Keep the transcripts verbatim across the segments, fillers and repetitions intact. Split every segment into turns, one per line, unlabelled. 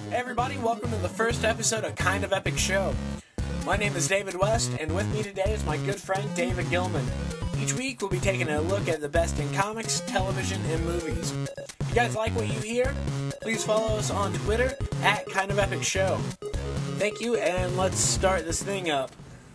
Hey everybody, welcome to the first episode of Kind of Epic Show. My name is David West, and with me today is my good friend David Gilman. Each week we'll be taking a look at the best in comics, television, and movies. If you guys like what you hear, please follow us on Twitter at Kind of Epic Show. Thank you, and let's start this thing up.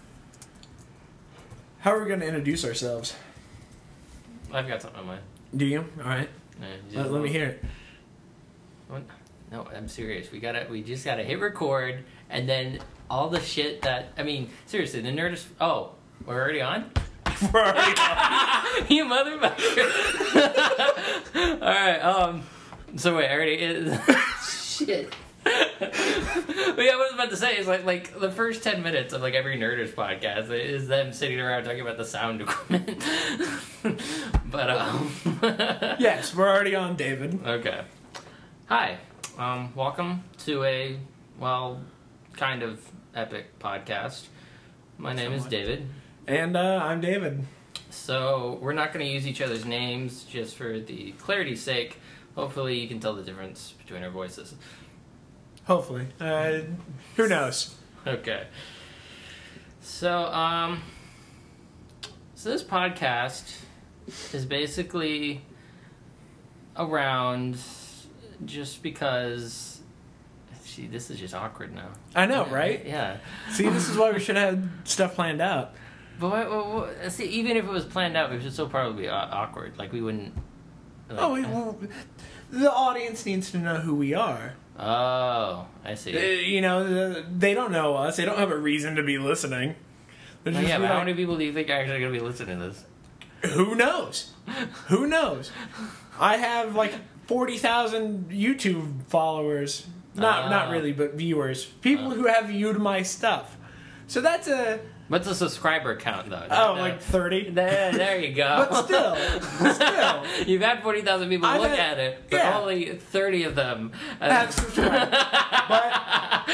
How are we going to introduce ourselves?
I've got something on mine.
Do you? Alright.
Yeah,
let, let me hear it.
What? No, I'm serious. We gotta. We just gotta hit record, and then all the shit that I mean, seriously, the Nerdist. Oh, we're already on.
We're already on.
You motherfucker! All right. Um. So wait, I already is. Shit. But yeah, what I was about to say is like like the first ten minutes of like every Nerdist podcast is them sitting around talking about the sound equipment. But um.
Yes, we're already on, David.
Okay. Hi. Um, welcome to a, well, kind of epic podcast. My name
Somewhat.
is David.
And uh, I'm David.
So, we're not going to use each other's names just for the clarity's sake. Hopefully you can tell the difference between our voices.
Hopefully. Uh, who knows?
Okay. So, um, so this podcast is basically around... Just because, gee, this is just awkward now.
I know,
yeah,
right?
Yeah.
See, this is why we should have stuff planned out.
But what, what, what, see, even if it was planned out, it would still probably be awkward. Like we wouldn't. Like,
oh, we, well, the audience needs to know who we are.
Oh, I see.
Uh, you know, they don't know us. They don't have a reason to be listening.
Oh, yeah, but like, how many people do you think are actually going to be listening to this?
Who knows? Who knows? I have like forty thousand YouTube followers. Not uh, not really, but viewers. People uh, who have viewed my stuff. So that's a...
What's the subscriber count, though?
Oh,
uh,
like thirty?
There, there you go.
But still. Still.
You've had forty thousand people I've look had, at it, but yeah. only thirty of them
have subscribed. But...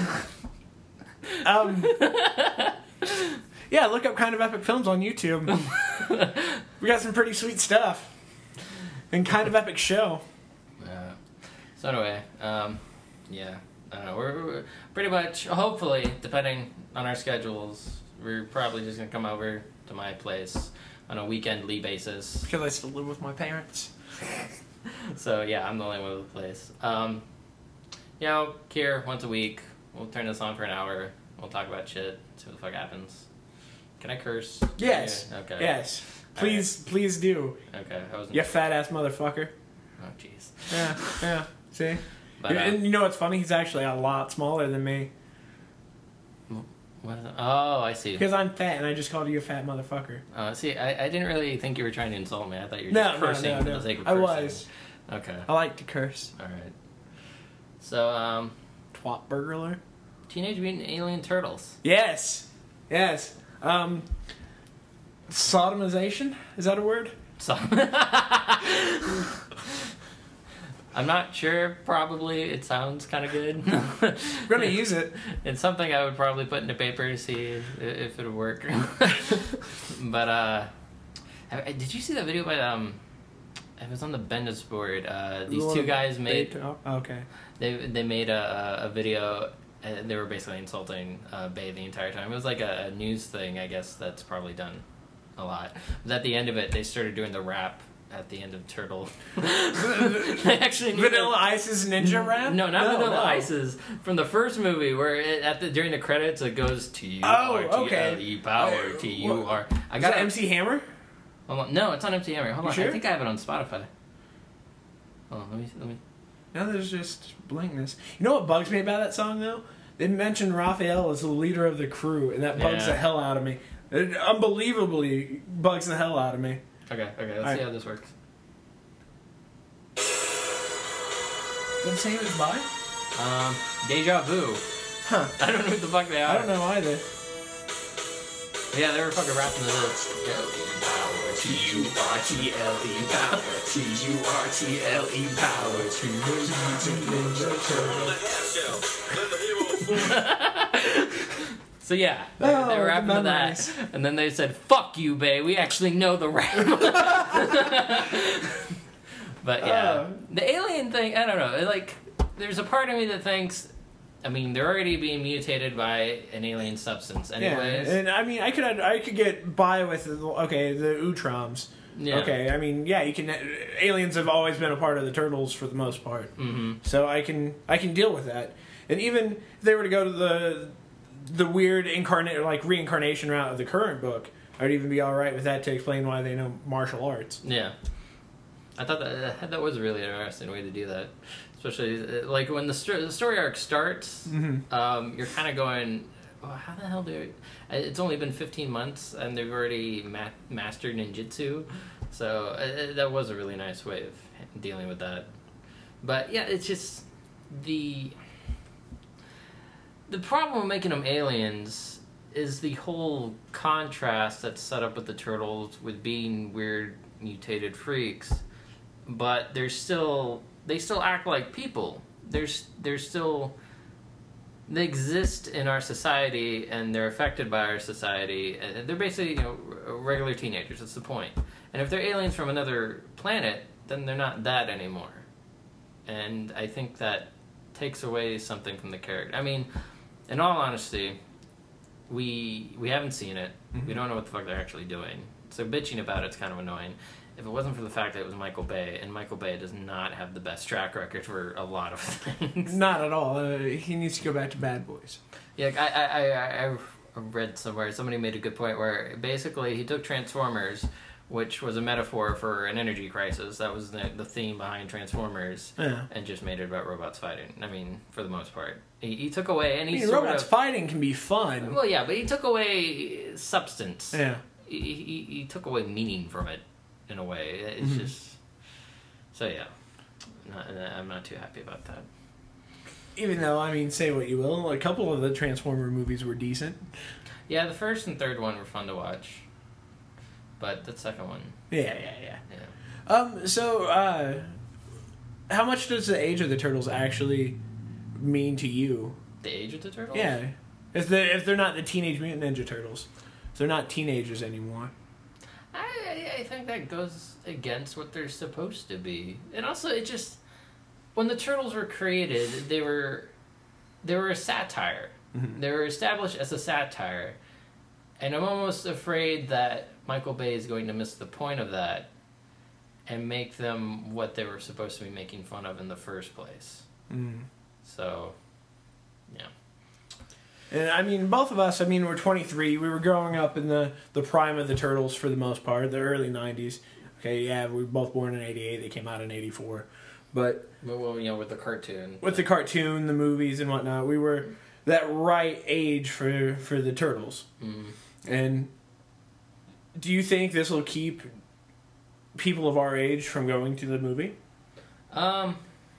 Um... Yeah, look up Kind of Epic Films on YouTube. We got some pretty sweet stuff. And Kind of Epic Show.
Yeah. So anyway, um, yeah, I don't know. We're, we're pretty much, hopefully, depending on our schedules, we're probably just gonna come over to my place on a weekendly basis.
Because I still live with my parents.
So yeah, I'm the only one with the place. Um, yeah, I'll here once a week. We'll turn this on for an hour. We'll talk about shit. See what the fuck happens. Can I curse?
Yes.
Yeah, okay.
Yes. Please, right. please do.
Okay. I wasn't
you fat ass motherfucker.
Oh, jeez.
Yeah, yeah. See?
But, uh,
and you know what's funny? He's actually a lot smaller than me.
What is it? Oh, I see.
Because I'm fat and I just called you a fat motherfucker.
Oh, see, I, I didn't really think you were trying to insult me. I thought you were
no,
just cursing
no, no,
for
no.
the sake of
I
cursing.
was.
Okay.
I like to curse.
Alright. So, um...
Twat burglar?
Teenage Mutant Alien Turtles.
Yes. Yes. Um... Sodomization? Is that a word?
So- I'm not sure. Probably. It sounds kind of good.
We're going to use it.
It's something I would probably put into paper to see if, if it would work. But, uh... did you see that video by, um... It was on the Bendis board. Uh, these two guys made...
Oh, okay.
They they made a, a video... And they were basically insulting uh, Bay the entire time. It was like a, a news thing, I guess, that's probably done a lot. But at the end of it, they started doing the rap at the end of Turtle. They actually
Vanilla Ice's ninja rap?
No, not
no,
Vanilla
no.
Ice's. From the first movie, where it, at the during the credits, it goes T U
Oh,
R T L E
okay.
power T U R. I
Is
got
that M C Hammer?
Hold on. No, it's on M C Hammer. Hold
You
on,
sure?
I think I have it on Spotify. Hold on, let me let me.
No, there's just blankness. You know what bugs me about that song, though? They mentioned Raphael as the leader of the crew, and that bugs
Yeah.
the hell out of me. It unbelievably bugs the hell out of me.
Okay, okay, let's
All
see
right.
how this works.
Did it say who was by?
Um, Deja Vu.
Huh.
I don't know what the fuck they are.
I don't know either.
Yeah, they were fucking rapping to this.
T U R T L E power, T U R T L E power, Teenage Mutant Ninja Turtles.
So yeah, they, they
Oh,
were rapping to
memories.
that, and then they said, "Fuck you, babe. We actually know the rap." But yeah,
Uh.
the alien thing, I don't know. It, like, there's a part of me that thinks, I mean, they're already being mutated by an alien substance, anyways.
Yeah, and I mean, I could I could get by with okay the Utroms.
Yeah.
Okay, I mean, yeah, you can. Aliens have always been a part of the turtles for the most part,
Mm-hmm.
so I can I can deal with that. And even if they were to go to the the weird incarnate like reincarnation route of the current book, I'd even be all right with that to explain why they know martial arts.
Yeah. I thought that that was a really interesting way to do that. Especially, like, when the, sto- the story arc starts,
Mm-hmm.
um, you're kind of going, oh, how the hell do it... It's only been fifteen months, and they've already ma- mastered ninjutsu. So, uh, that was a really nice way of dealing with that. But, yeah, it's just... The... The problem with making them aliens is the whole contrast that's set up with the turtles with being weird mutated freaks, but they're still they still act like people. There's they're still they exist in our society and they're affected by our society. And they're basically, you know, regular teenagers. That's the point. And if they're aliens from another planet, then they're not that anymore. And I think that takes away something from the character. I mean, in all honesty, we we haven't seen it.
Mm-hmm.
We don't know what the fuck they're actually doing. So bitching about it's kind of annoying. If it wasn't for the fact that it was Michael Bay, and Michael Bay does not have the best track record for a lot of things.
Not at all. Uh, he needs to go back to Bad Boys.
Yeah, I, I, I, I read somewhere, somebody made a good point where basically he took Transformers, which was a metaphor for an energy crisis. That was the, the theme behind Transformers,
Yeah.
and just made it about robots fighting. I mean, for the most part. He, he took away, and
I
he
mean,
sort
robots
of...
fighting can be fun.
Well, yeah, but he took away substance.
Yeah.
He, he, he took away meaning from it, in a way. It's
Mhm.
just... So, yeah. Not, I'm not too happy about that.
Even though, I mean, say what you will, a couple of the Transformer movies were decent.
Yeah, the first and third one were fun to watch. But the second one...
Yeah, yeah, yeah.
Yeah.
Um, so, uh, how much does the age of the turtles actually mean to you?
The Age of the Turtles?
Yeah. If they're, if they're not the Teenage Mutant Ninja Turtles. If they're not teenagers anymore.
I, I I think that goes against what they're supposed to be. And also, it just... When the Turtles were created, they were... They were a satire.
Mhm.
They were established as a satire. And I'm almost afraid that Michael Bay is going to miss the point of that and make them what they were supposed to be making fun of in the first place.
Mm.
So, yeah.
And I mean, both of us, I mean, we're twenty-three. We were growing up in the, the prime of the Turtles for the most part, the early nineties. Okay, yeah, we were both born in eighty-eight. They came out in eighty-four. But
Well, you know, with the cartoon.
with the cartoon, the movies, and whatnot, we were that right age for, for the Turtles.
Mm.
And do you think this will keep people of our age from going to the movie?
Um,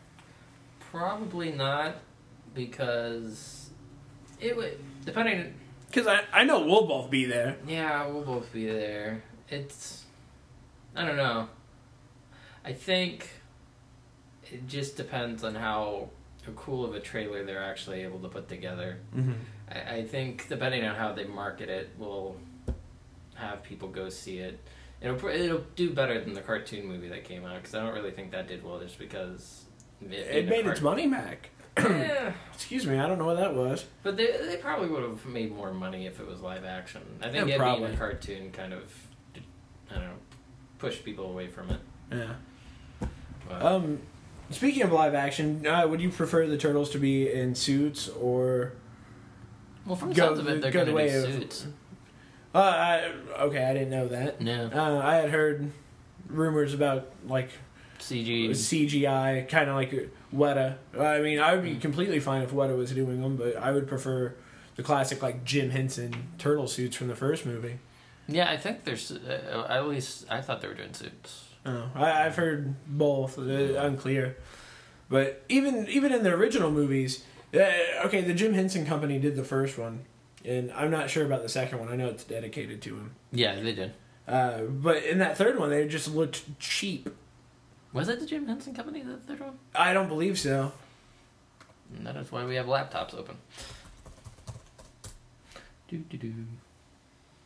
probably not, because it would, depending...
Because I, I know we'll both be there.
Yeah, we'll both be there. It's... I don't know. I think it just depends on how cool of a trailer they're actually able to put together.
Mm-hmm.
I, I think depending on how they market it will have people go see it. It'll pr- it'll do better than the cartoon movie that came out, because I don't really think that did well, just because... It,
It made its money back.
Yeah,
Excuse me, I don't know what that was.
but they they probably would have made more money if it was live action. I think
Yeah,
it being
probably.
a cartoon kind of, I don't know, pushed people away from it.
Yeah.
But,
Um, speaking of live action, uh, would you prefer the Turtles to be in suits or...
well, from the
go
sounds of
the-
it, they're
go the
going to
way
be
of-
suits.
Uh, I, okay, I didn't know that.
Yeah.
Uh, I had heard rumors about, like,
C G.
C G I, kind of like Weta. I mean, I would be completely fine if Weta was doing them, but I would prefer the classic, like, Jim Henson turtle suits from the first movie.
Yeah, I think there's, uh, at least I thought they were doing suits.
Oh, I, I've heard both. Uh, unclear. But even even in the original movies, uh, okay, the Jim Henson Company did the first one, and I'm not sure about the second one. I know it's dedicated to him.
Yeah, they did.
Uh, but in that third one, they just looked cheap.
Was it the Jim Henson Company, the third one?
I don't believe so.
And that is why we have laptops open. Do do do.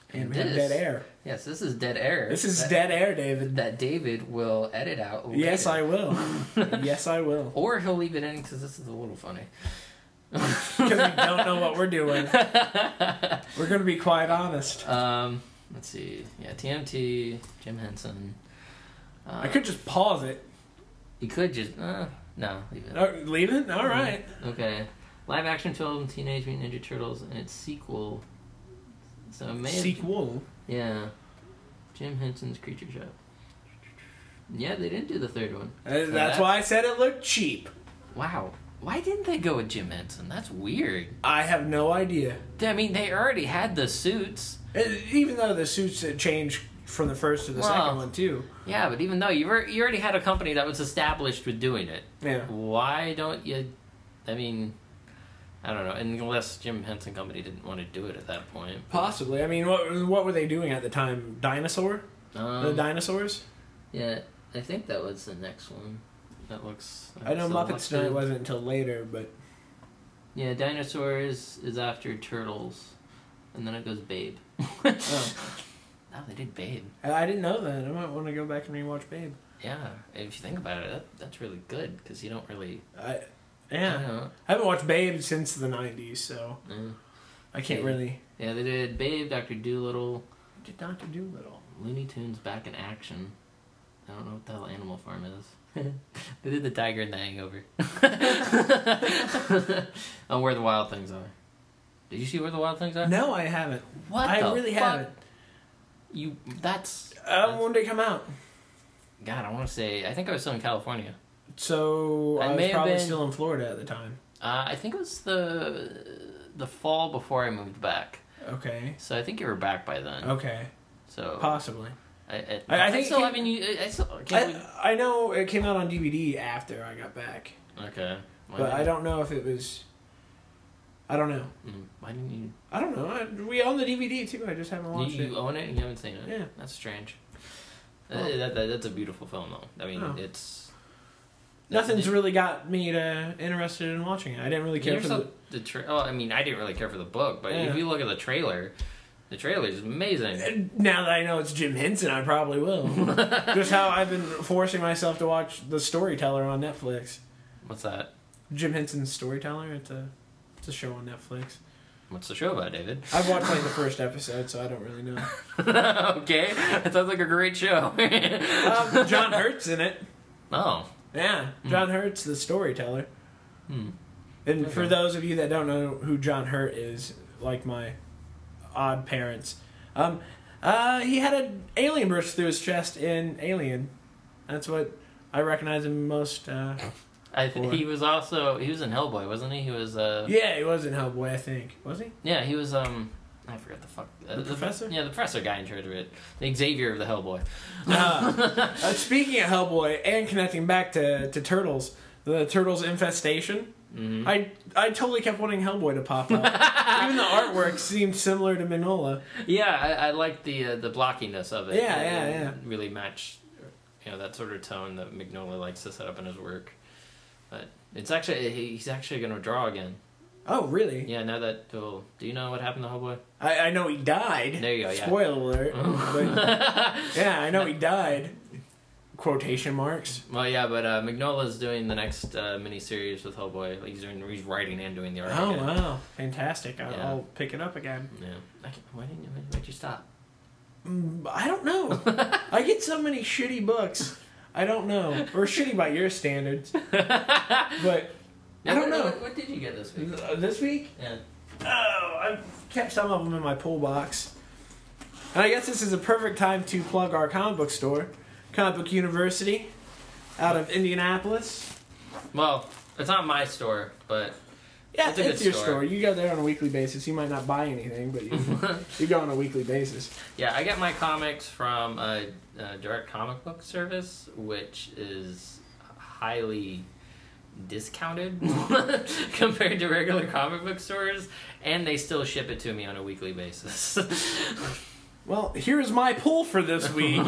And we
this,
have dead air.
Yes, this is dead air.
This is
that,
dead air, David.
That David will edit out. Later.
Yes, I will. Yes, I will.
Or he'll leave it in because this is a little funny.
Because we don't know what we're doing. We're going to be quite honest.
Um, let's see. Yeah, T M T, Jim Henson. Uh,
I could just pause it.
You could just... Uh, no, leave it.
Oh, leave it? All right.
Okay. Live action film Teenage Mutant Ninja Turtles and its sequel. So it may have,
Sequel?
yeah. Jim Henson's Creature Shop. Yeah, they didn't do the third one.
Uh,
So
that's why I said it looked cheap.
Wow. Why didn't they go with Jim Henson? That's weird.
I have no idea.
I mean, they already had the suits.
Uh, Even though the suits had changed from the first to the
Well,
second one, too.
Yeah, but even though you were, you already had a company that was established with doing it.
Yeah.
Why don't you... I mean... I don't know, unless Jim Henson Company didn't want to do it at that point.
Possibly. I mean, what what were they doing at the time? Dinosaur?
Um,
the dinosaurs?
Yeah, I think that was the next one. That looks...
I know
so
Muppets
what's
Tonight
the-
wasn't until later, but...
Yeah, Dinosaurs is after Turtles, and then it goes Babe.
Oh.
No, they did Babe.
I didn't know that. I might want to go back and rewatch Babe.
Yeah, if you think about it, that, that's really good, because you don't really...
I,
I
yeah.
don't know.
I haven't watched Babe since the nineties, so
Mm.
I can't
Yeah.
really...
Yeah, they did Babe, Doctor Dolittle,
Did Doctor Dolittle.
Looney Tunes Back in Action. I don't know what the hell Animal Farm is. They did the Tiger and the Hangover. Oh, Where the Wild Things Are. Did you see Where the Wild Things Are?
No, I haven't.
What
I
the
really
fuck?
haven't.
You, that's...
Uh, when did it come out?
God, I want to say... I think I was still in California.
So,
I
I,
may
was
have
probably
been-
still in Florida at the time.
Uh, I think it was the the fall before I moved back.
Okay.
So I think you were back by then.
Okay.
So
Possibly.
I, I,
I- I
I
think
still
it-
having you. I, I still can't
I, I know it came out on D V D after I got back.
believe- okay. Why
But
didn't-
I don't know if it was... I don't know.
Mm, Why didn't you?
I don't know. I, we own the D V D too. I just haven't
You,
watched
you
it.
own it and you haven't seen it.
Yeah.
That's strange.
Oh.
Uh, that, that, that's a beautiful film, though. I mean,
Oh.
it's
Nothing's
it-
really got me to interested in watching it. I didn't really care
Here's
for
a-
the...
the tra- oh, I mean, I didn't really care for the book, but
Yeah.
if you look at the trailer, the trailer is amazing.
And now that I know it's Jim Henson, I probably will. Just how I've been forcing myself to watch The Storyteller on Netflix.
What's that?
Jim Henson's Storyteller. It's a, it's a show on Netflix.
What's the show about, David?
I've watched like the first episode, so I don't really know.
Okay, that sounds like a great show.
Um, John Hurt's in it.
Oh.
Yeah, John Hurt's the storyteller.
Hmm.
And
Okay.
for those of you that don't know who John Hurt is, like my odd parents, um, uh, he had an alien burst through his chest in Alien. That's what I recognize him most. Uh,
I th-
For-
he was also he was in Hellboy, wasn't he? He was uh
yeah, he was in Hellboy, I think. Was he?
yeah he was um I forgot the fuck uh,
The professor?
yeah the professor guy in charge of it, the Xavier of the Hellboy.
Uh, uh, speaking of Hellboy and connecting back to, to Turtles, the Turtles infestation.
Mhm.
I I totally kept wanting Hellboy to pop up. Even the artwork seemed similar to Mignola.
Yeah, I, I liked the uh, the blockiness of it.
Yeah,
It-
yeah,
it
yeah.
Really matched, you know, that sort of tone that Mignola likes to set up in his work. But it's actually he- he's actually going to draw again.
Oh, really?
Yeah, now that well, do you know what happened to Hellboy?
I, I know he died.
There you go, yeah.
Spoiler alert. But, yeah, I know he died. Quotation marks.
Well, yeah, but uh, Mignola's doing the next uh, miniseries with Hellboy. Like, he's doing, he's writing and doing the art.
Oh,
again.
wow. Fantastic. I'll,
Yeah.
I'll pick it up again.
Yeah. I can, why didn't you? Why'd you stop?
Mm, I don't know. I get so many shitty books. I don't know. Or shitty by your standards. But I don't
what,
know.
What, what did you get this week?
Uh, this week?
Yeah.
Oh, I've kept some of them in my pull box. And I guess this is a perfect time to plug our comic book store, Comic Book University, out of Indianapolis.
Well, it's not my store, but
Yeah,
It's
it's,
a good
your
store.
store. You go there on a weekly basis. You might not buy anything, but you, you go on a weekly basis.
yeah, I get my comics from a, a direct comic book service, which is highly discounted compared to regular comic book stores, and they still ship it to me on a weekly basis.
Well, here's my pull for this week.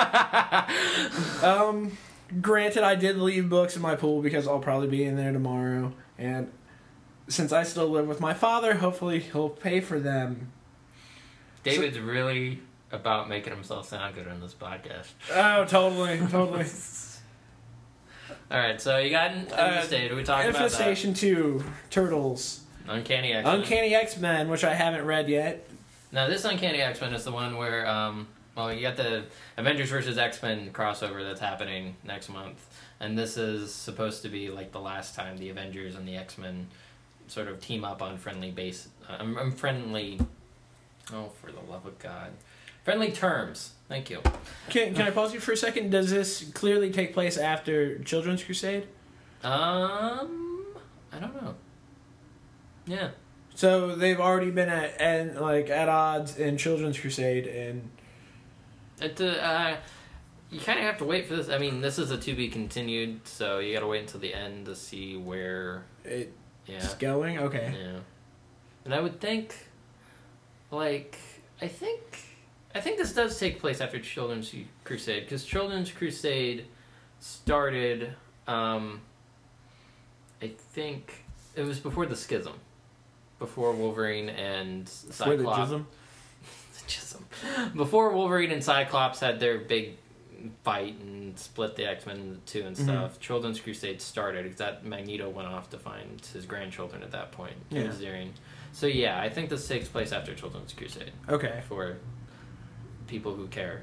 um, granted, I did leave books in my pool because I'll probably be in there tomorrow, and since I still live with my father, hopefully he'll pay for them.
David's really about making himself sound good on this podcast.
Oh, totally, totally.
All right, so you got Infestation. Uh, we talked about that.
Infestation two, Turtles.
Uncanny X-Men.
Uncanny X-Men, which I haven't read yet.
Now, this Uncanny X-Men is the one where, um, well, you got the Avengers versus X-Men crossover that's happening next month. And this is supposed to be like the last time the Avengers and the X-Men sort of team up on friendly base. Uh, I'm, I'm friendly. Oh, for the love of God. Friendly terms. Thank you.
Can, can I pause you for a second? Does this clearly take place after Children's Crusade?
Um, I don't know. Yeah.
So they've already been at and like at odds in Children's Crusade, and
It, uh, uh, you kind of have to wait for this. I mean, this is a to be continued, so you got to wait until the end to see where
it's
yeah
going. Okay.
yeah. And I would think, like, I think, I think this does take place after Children's Crusade, because Children's Crusade started. Um, I think it was before the Schism. Before Wolverine and Cyclops.
Before the Jism?
Jism. Before Wolverine and Cyclops had their big fight and split the X-Men into two and stuff, mm-hmm. Children's Crusade started because that Magneto went off to find his grandchildren at that point.
Yeah.
So yeah, I think this takes place after Children's Crusade.
Okay.
For people who care.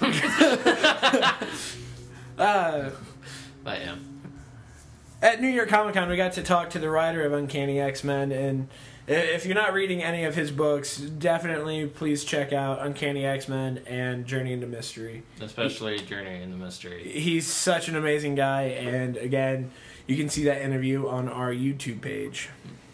uh,
but yeah.
At New York Comic Con, we got to talk to the writer of Uncanny X-Men, and if you're not reading any of his books, definitely please check out Uncanny X-Men and Journey into Mystery.
Especially Journey into Mystery.
He's such an amazing guy, and again, you can see that interview on our YouTube page.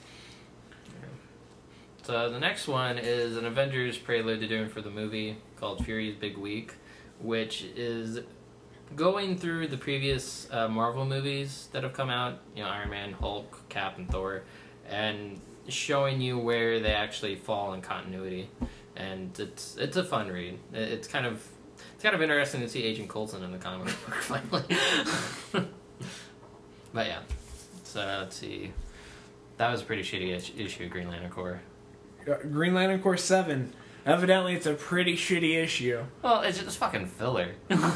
So the next one is an Avengers prelude to doing for the movie called Fury's Big Week, which is going through the previous uh, Marvel movies that have come out, you know, Iron Man, Hulk, Cap, and Thor, and showing you where they actually fall in continuity. And it's it's a fun read. It's kind of it's kind of interesting to see Agent Coulson in the comic book finally. But yeah, so let's see. That was a pretty shitty issue of Green Lantern Corps.
Green Lantern Corps seven. Evidently, it's a pretty shitty issue.
Well, it's just fucking filler.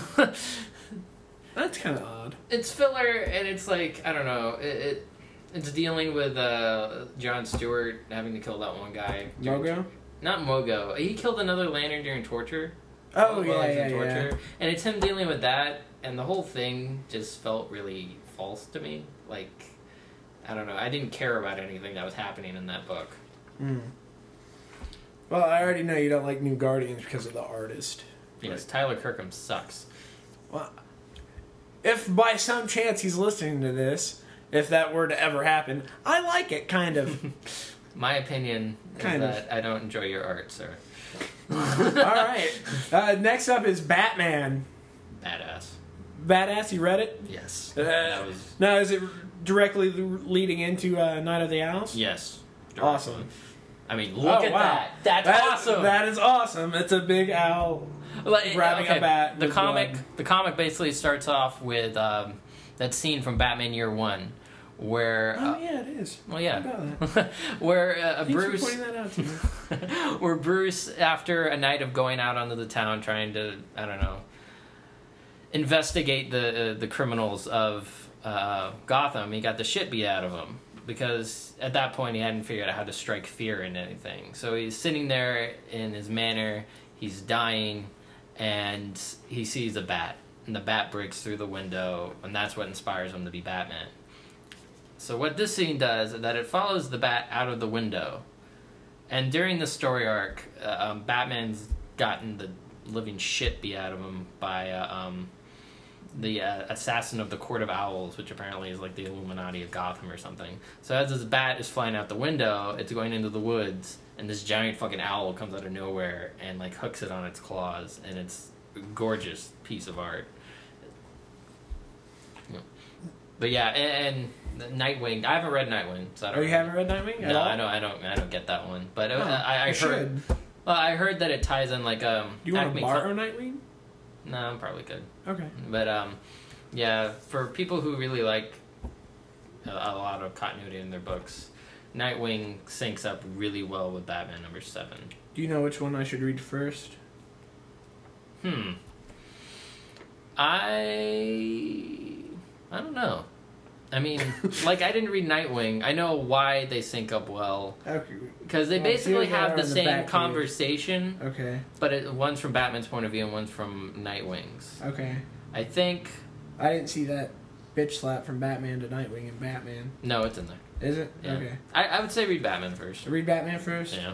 That's kind of odd.
It's filler, and it's like, I don't know, it, it it's dealing with uh, John Stewart having to kill that one guy.
Mogo?
Not Mogo. He killed another Lantern during torture.
Oh,
while,
yeah,
while
yeah,
torture.
yeah.
And it's him dealing with that, and the whole thing just felt really false to me. Like, I don't know, I didn't care about anything that was happening in that book.
Mm. Well, I already know you don't like New Guardians because of the artist.
Yes, but Tyler Kirkham sucks.
Well, if by some chance he's listening to this, if that were to ever happen, I like it, kind of.
My opinion
kind
is
of.
that I don't enjoy your art, sir.
All right. Uh, next up is Batman.
Badass.
Badass, you read it?
Yes.
Uh,
that was...
Now, is it directly leading into uh, Night of the Owls?
Yes. Directly.
Awesome.
I mean, look
oh,
at
wow.
that. That's
that,
awesome.
That is awesome. It's a big owl
like,
grabbing
okay,
a bat.
The comic,
blood.
the comic basically starts off with um, that scene from Batman Year One, where
oh
uh,
yeah, it is.
well, yeah,
that.
where uh,
Thanks
Bruce,
for pointing that out to me.
where Bruce, after a night of going out onto the town trying to, I don't know, investigate the uh, the criminals of uh, Gotham, he got the shit beat out of him. Because at that point he hadn't figured out how to strike fear in anything. So he's sitting there in his manor, he's dying, and he sees a bat. And the bat breaks through the window, and that's what inspires him to be Batman. So what this scene does is that it follows the bat out of the window. And during the story arc, uh, um, Batman's gotten the living shit beat out of him by... Uh, um, the uh, assassin of the Court of Owls, which apparently is like the Illuminati of Gotham or something. So as this bat is flying out the window, it's going into the woods, and this giant fucking owl comes out of nowhere and like hooks it on its claws, and it's a gorgeous piece of art. But yeah, and, and Nightwing. I haven't read Nightwing, so I don't.
Oh, you haven't read Nightwing? At
no,
all?
I don't. I don't. I don't get that one. But
oh,
I, I heard.
Should.
Well, I heard that it ties in like um.
Do you want
Acme
to borrow
Cl-
Nightwing?
No, I'm probably good.
Okay.
But, um, yeah, for people who really like a, a lot of continuity in their books, Nightwing syncs up really well with Batman number seven.
Do you know which one I should read first?
Hmm. I I don't know. I mean, like, I didn't read Nightwing. I know why they sync up well.
Okay.
Because they
Well,
basically
here they are
have the
in the
same
back
conversation,
Okay.
but it, one's from Batman's point of view and one's from Nightwing's.
Okay.
I think...
I didn't see that bitch slap from Batman to Nightwing and Batman.
No, it's in there.
Is it?
Yeah.
Okay.
I, I would say read Batman first.
Read Batman first?
Yeah.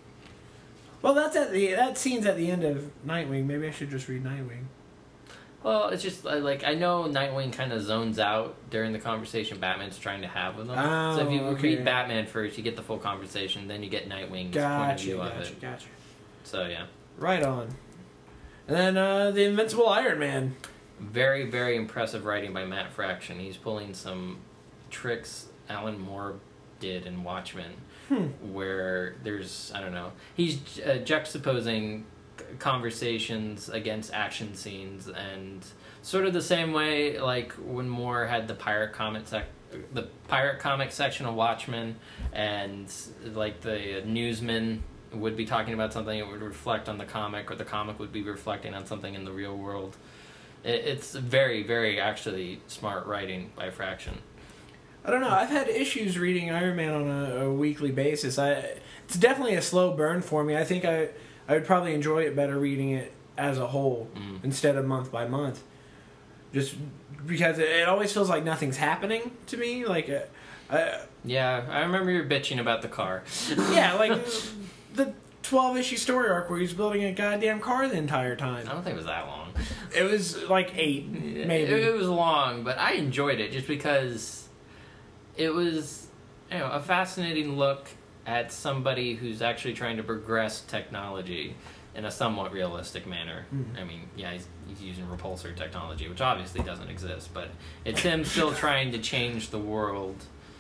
Well, that's at the that scene's at the end of Nightwing. Maybe I should just read Nightwing.
Well, it's just, uh, like, I know Nightwing kind of zones out during the conversation Batman's trying to have with him.
Oh,
so if you
okay.
read Batman first, you get the full conversation, then you get Nightwing's point of
Gotcha,
view of
gotcha,
it.
gotcha.
So, yeah.
Right on. And then uh, the Invincible Iron Man.
Very, very impressive writing by Matt Fraction. He's pulling some tricks Alan Moore did in Watchmen,
Hmm.
where there's, I don't know, he's uh, juxtaposing conversations against action scenes, and sort of the same way like when Moore had the pirate comic sec- the pirate comic section of Watchmen, and like the newsman would be talking about something, it would reflect on the comic, or the comic would be reflecting on something in the real world. It, it's very, very actually smart writing by Fraction.
I don't know. I've had issues reading Iron Man on a, a weekly basis. I it's definitely a slow burn for me. I think I I would probably enjoy it better reading it as a whole
Mm.
instead of month by month. Just because it, it always feels like nothing's happening to me. Like, uh, I,
Yeah, I remember you bitching about the car.
yeah, like the twelve issue story arc where he's building a goddamn car the entire
I
time.
don't think it was that long.
It was like eight, maybe.
It, it was long, but I enjoyed it just because it was, you know, a fascinating look at somebody who's actually trying to progress technology in a somewhat realistic manner.
Mhm.
I mean, yeah, he's, he's using repulsor technology, which obviously doesn't exist, but it's him still trying to change the world.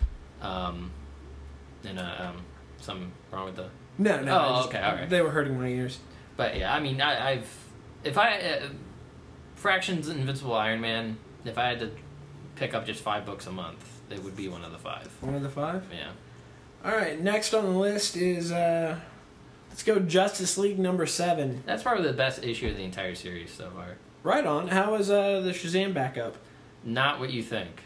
Um, in a um, some wrong with the.
No, no.
Oh,
I just-
okay, all right.
They were hurting my ears.
But yeah, I mean, I, I've if I uh, Fraction's Invincible Iron Man. If I had to pick up just five books a month, it would be one of the five.
One of the five?
Yeah.
All right, next on the list is, uh, let's go Justice League number seven.
That's probably the best issue of the entire series so far.
Right on. How was uh, the Shazam backup?
Not what you think.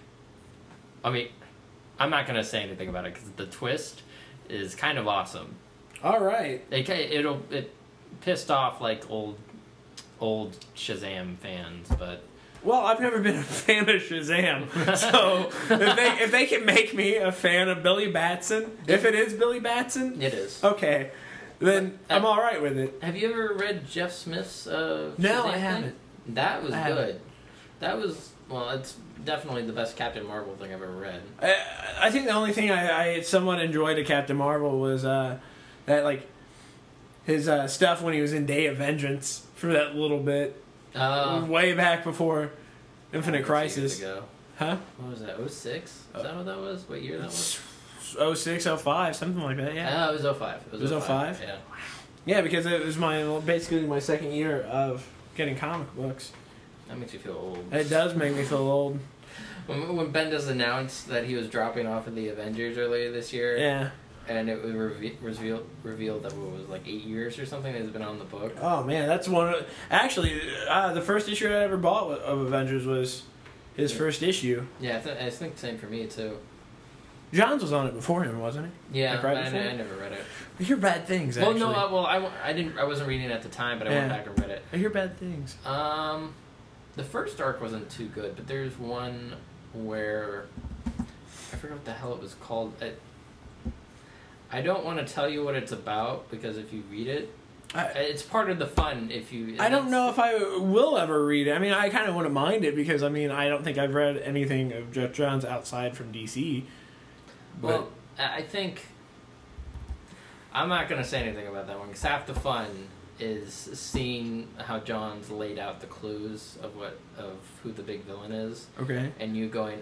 I mean, I'm not going to say anything about it because the twist is kind of awesome.
All right.
It, it'll, it pissed off, like, old old Shazam fans, but...
Well, I've never been a fan of Shazam, so if they if they can make me a fan of Billy Batson, if it is Billy Batson,
It is.
okay, then
But, uh,
I'm all right with it.
Have you ever read Jeff Smith's uh,
No,
Shazam
I
thing?
haven't.
That was
I
good.
haven't.
That was, well, it's definitely the best Captain Marvel thing I've ever read.
I, I think the only thing I, I somewhat enjoyed of Captain Marvel was uh, that like his uh, stuff when he was in Day of Vengeance for that little bit,
Uh,
way back before Infinite
years
Crisis,
ago.
huh?
What was that, oh six? Is that what that was? What year that was?
oh six, oh five, something like that. Yeah.
Yeah, it was oh five.
It was oh five?
Yeah.
Yeah, because it was my basically my second year of getting comic books.
That makes you feel old.
It does make me feel old.
When, when Bendis announced that he was dropping off of the Avengers earlier this year,
Yeah.
and it was reve- revealed, revealed that what was like eight years or something that has been on the book.
Oh man, that's one. Of, actually, uh, the first issue I ever bought of Avengers was his
Yeah.
first issue.
Yeah, I, th- I think the same for me too.
Johns was on it before him, wasn't he?
Yeah,
Like right
I,
before?
I never read it.
I hear bad things.
Well,
Actually.
no, I, well, I, w- I didn't. I wasn't reading it at the time, but I went
Yeah.
back and read it.
I hear bad things.
Um, the first arc wasn't too good, but there's one where I forget what the hell it was called. I, I don't want to tell you what it's about because if you read it,
I,
it's part of the fun. If you,
I don't know if I will ever read it. I mean, I kind of wouldn't mind it because I mean, I don't think I've read anything of Jeff Johns outside from D C. But
Well, I I think I'm not going to say anything about that one because half the fun is seeing how John's laid out the clues of what of who the big villain is,
okay.
and you going,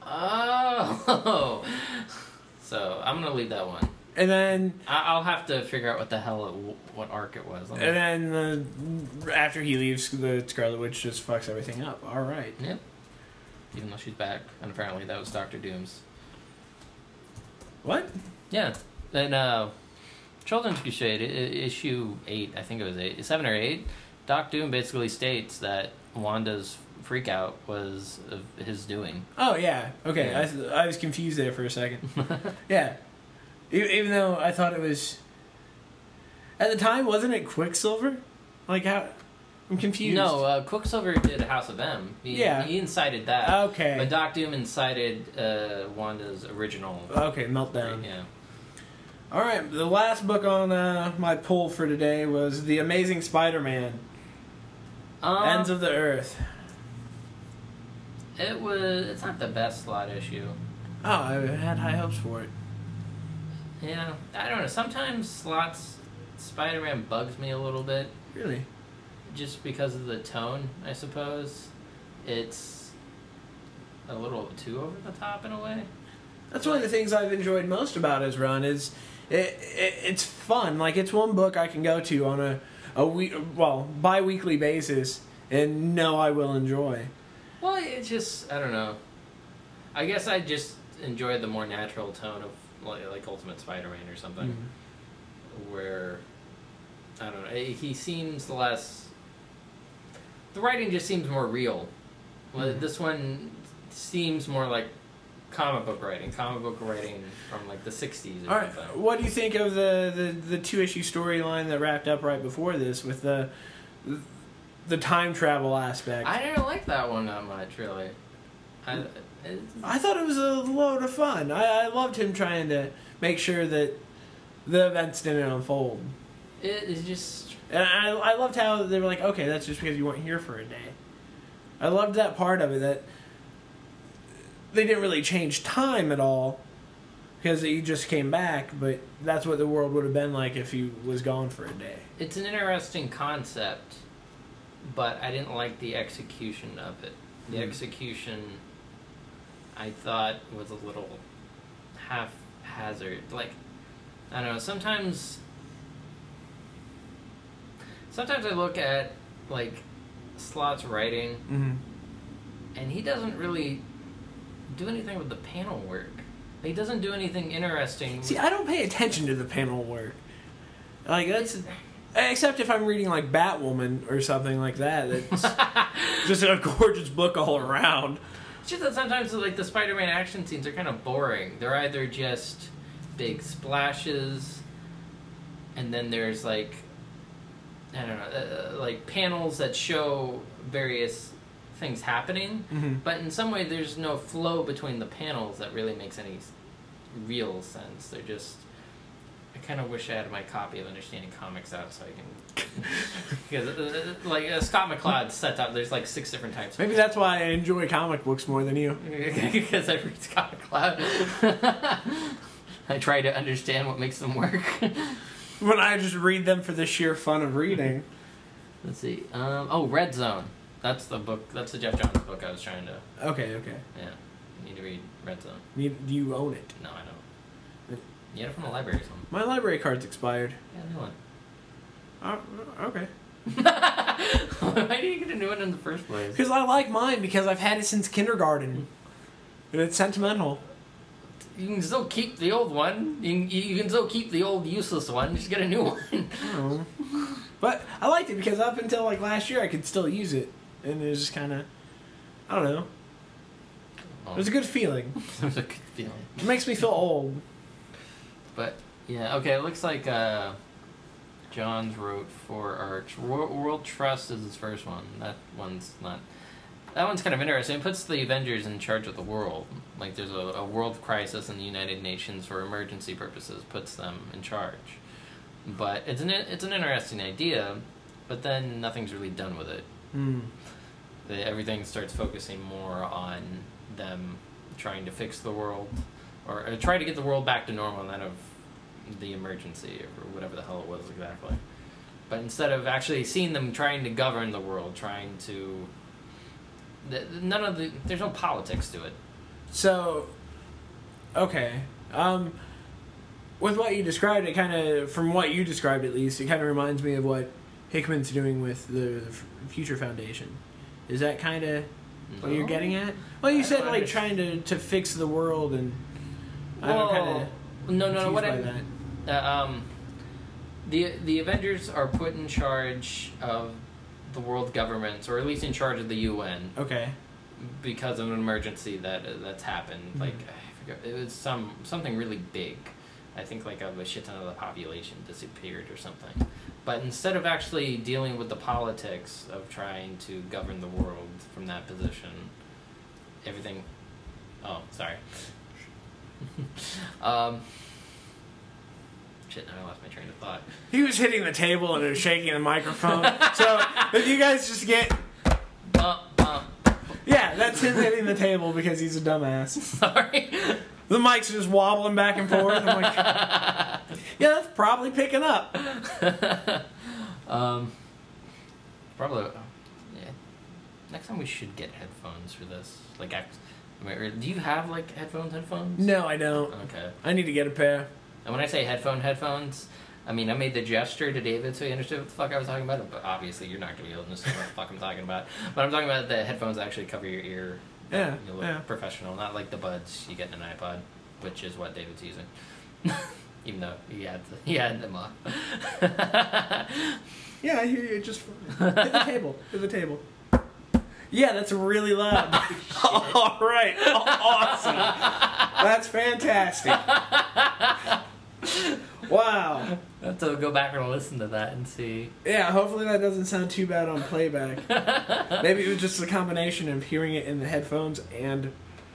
oh. So I'm gonna leave that one.
And then
I- I'll have to figure out what the hell it, what arc it was. Let me-
and then uh, after he leaves, the Scarlet Witch just fucks everything up. All right.
Yep. Even though she's back, and apparently that was Doctor Doom's.
What?
Yeah. And uh, Children's Crusade, I- I- issue eight, I think it was eight, seven or eight, Doc Doom basically states that Wanda's freak out was of his doing.
Oh, yeah. Okay,
Yeah.
I, th- I was confused there for a second. Yeah. E- Even though I thought it was... At the time, wasn't it Quicksilver? Like, how... I'm confused.
No, uh, Quicksilver did House of M. He,
Yeah.
He incited that.
Okay.
But Doc Doom incited uh, Wanda's original...
Okay, Meltdown.
Yeah.
All right, the last book on uh, my pull for today was The Amazing Spider-Man,
Um,
Ends of the Earth.
It was... It's not the best slot issue.
Oh, I had high hopes for it.
Yeah. I don't know. Sometimes slots... Spider-Man bugs me a little bit.
Really?
Just because of the tone, I suppose. It's a little too over the top in a way.
That's one of the things I've enjoyed most about his run is it, it it's fun. Like, it's one book I can go to on a, a week, well, bi-weekly basis and know I will enjoy.
Well, it's just, I don't know. I guess I just enjoy the more natural tone of like, like Ultimate Spider-Man or something.
Mm.
Where, I don't know, he seems less... The writing just seems more real. Well,
Mm.
this one seems more like comic book writing, comic book writing from like the sixties or
All right,
something.
what do you think of the, the, the two-issue storyline that wrapped up right before this with the the time travel aspect?
I didn't like that one that much, really. I, it,
I thought it was a load of fun. I, I loved him trying to make sure that the events didn't unfold.
it is just...
And I, I loved how they were like, okay, that's just because you weren't here for a day. I loved that part of it, that they didn't really change time at all because he just came back, but that's what the world would have been like if he was gone for a day.
It's an interesting concept, but I didn't like the execution of it. The
Mm.
execution, I thought, was a little haphazard. Like, I don't know, sometimes... Sometimes I look at, like, Slott's writing,
Mm-hmm.
and he doesn't really do anything with the panel work. He doesn't do anything interesting.
See, I don't pay attention to the panel work. Like, that's... Except if I'm reading, like, Batwoman or something like that. It's just a gorgeous book all around.
It's just that sometimes, like, the Spider-Man action scenes are kind of boring. They're either just big splashes, and then there's, like, I don't know, uh, like, panels that show various things happening,
Mm-hmm.
but in some way there's no flow between the panels that really makes any s- real sense. They're just... I kind of wish I had my copy of Understanding Comics out so I can... Because, uh, like, uh, Scott McCloud sets up, there's like six different types.
Maybe that's why I enjoy comic books more than you.
Because I read Scott McCloud. I try to understand what makes them work.
When I just read them for the sheer fun of reading.
Let's see. Um, oh, Red Zone. That's the book. That's the Jeff Johns book I was trying to...
Okay, okay.
Yeah. You need to read Red Zone.
Need, do you own it?
No, I don't. You get it from the library or something.
My library card's expired.
Yeah, new one.
Oh, okay.
Why do you get a new one in the first place?
Because I like mine because I've had it since kindergarten. And it's sentimental.
You can still keep the old one. You can, you can still keep the old useless one. Just get a new one.
Oh. But I liked it because up until like last year I could still use it. And it was just kind of, I don't know. It was a good feeling.
It was a good feeling.
It makes me feel old.
But, yeah, okay, it looks like uh, Johns wrote for Arch. World, World Trust is his first one. That one's not... That one's kind of interesting. It puts the Avengers in charge of the world. Like, there's a, a world crisis in the United Nations for emergency purposes. Puts them in charge. But it's an, it's an interesting idea, but then nothing's really done with it.
Hmm.
The, everything starts focusing more on them trying to fix the world, or, or try to get the world back to normal instead of the emergency, or whatever the hell it was exactly. But instead of actually seeing them trying to govern the world, trying to... The, none of the... There's no politics to it.
So, okay. Um, with what you described, it kind of, from what you described at least, it kind of reminds me of what Hickman's doing with the Future Foundation. Is that kind of what
No.
you're getting at? Well, you
I
said
don't
like
understand.
trying to, to fix the world, and I'm
Well,
kind of
no, no, no. What
by
I
that.
uh, um, the the Avengers are put in charge of the world governments, or at least in charge of the U N,
Okay.
because of an emergency that uh, that's happened.
Mhm.
Like I forget, it was some something really big. I think like a shit ton of the population disappeared or something. But instead of actually dealing with the politics of trying to govern the world from that position, everything. Oh, sorry. um. Shit, now I lost my train of thought.
He was hitting the table and it was shaking the microphone. So if you guys just get,
Bump, bump.
yeah, that's him hitting the table because he's a dumbass.
Sorry.
The mic's just wobbling back and forth. I'm like, yeah, that's probably picking up.
um, probably. Yeah. Next time we should get headphones for this. Like, act- I mean, or do you have like headphones? Headphones?
No, I don't.
Okay.
I need to get a pair.
And when I say headphone, headphones, I mean I made the gesture to David so he understood what the fuck I was talking about. But obviously, you're not gonna be able to understand what the fuck I'm talking about. But I'm talking about the headphones that actually cover your ear.
Yeah,
You look
yeah.
professional, not like the buds you get in an iPod, which is what David's using. Even though he had the, he had them off.
Yeah, I hear you just fine. Hit the table. Hit the table. Yeah, that's really loud. All right. Awesome. That's fantastic. Wow.
I have to go back and listen to that and see.
Yeah, hopefully that doesn't sound too bad on playback. Maybe it was just a combination of hearing it in the headphones and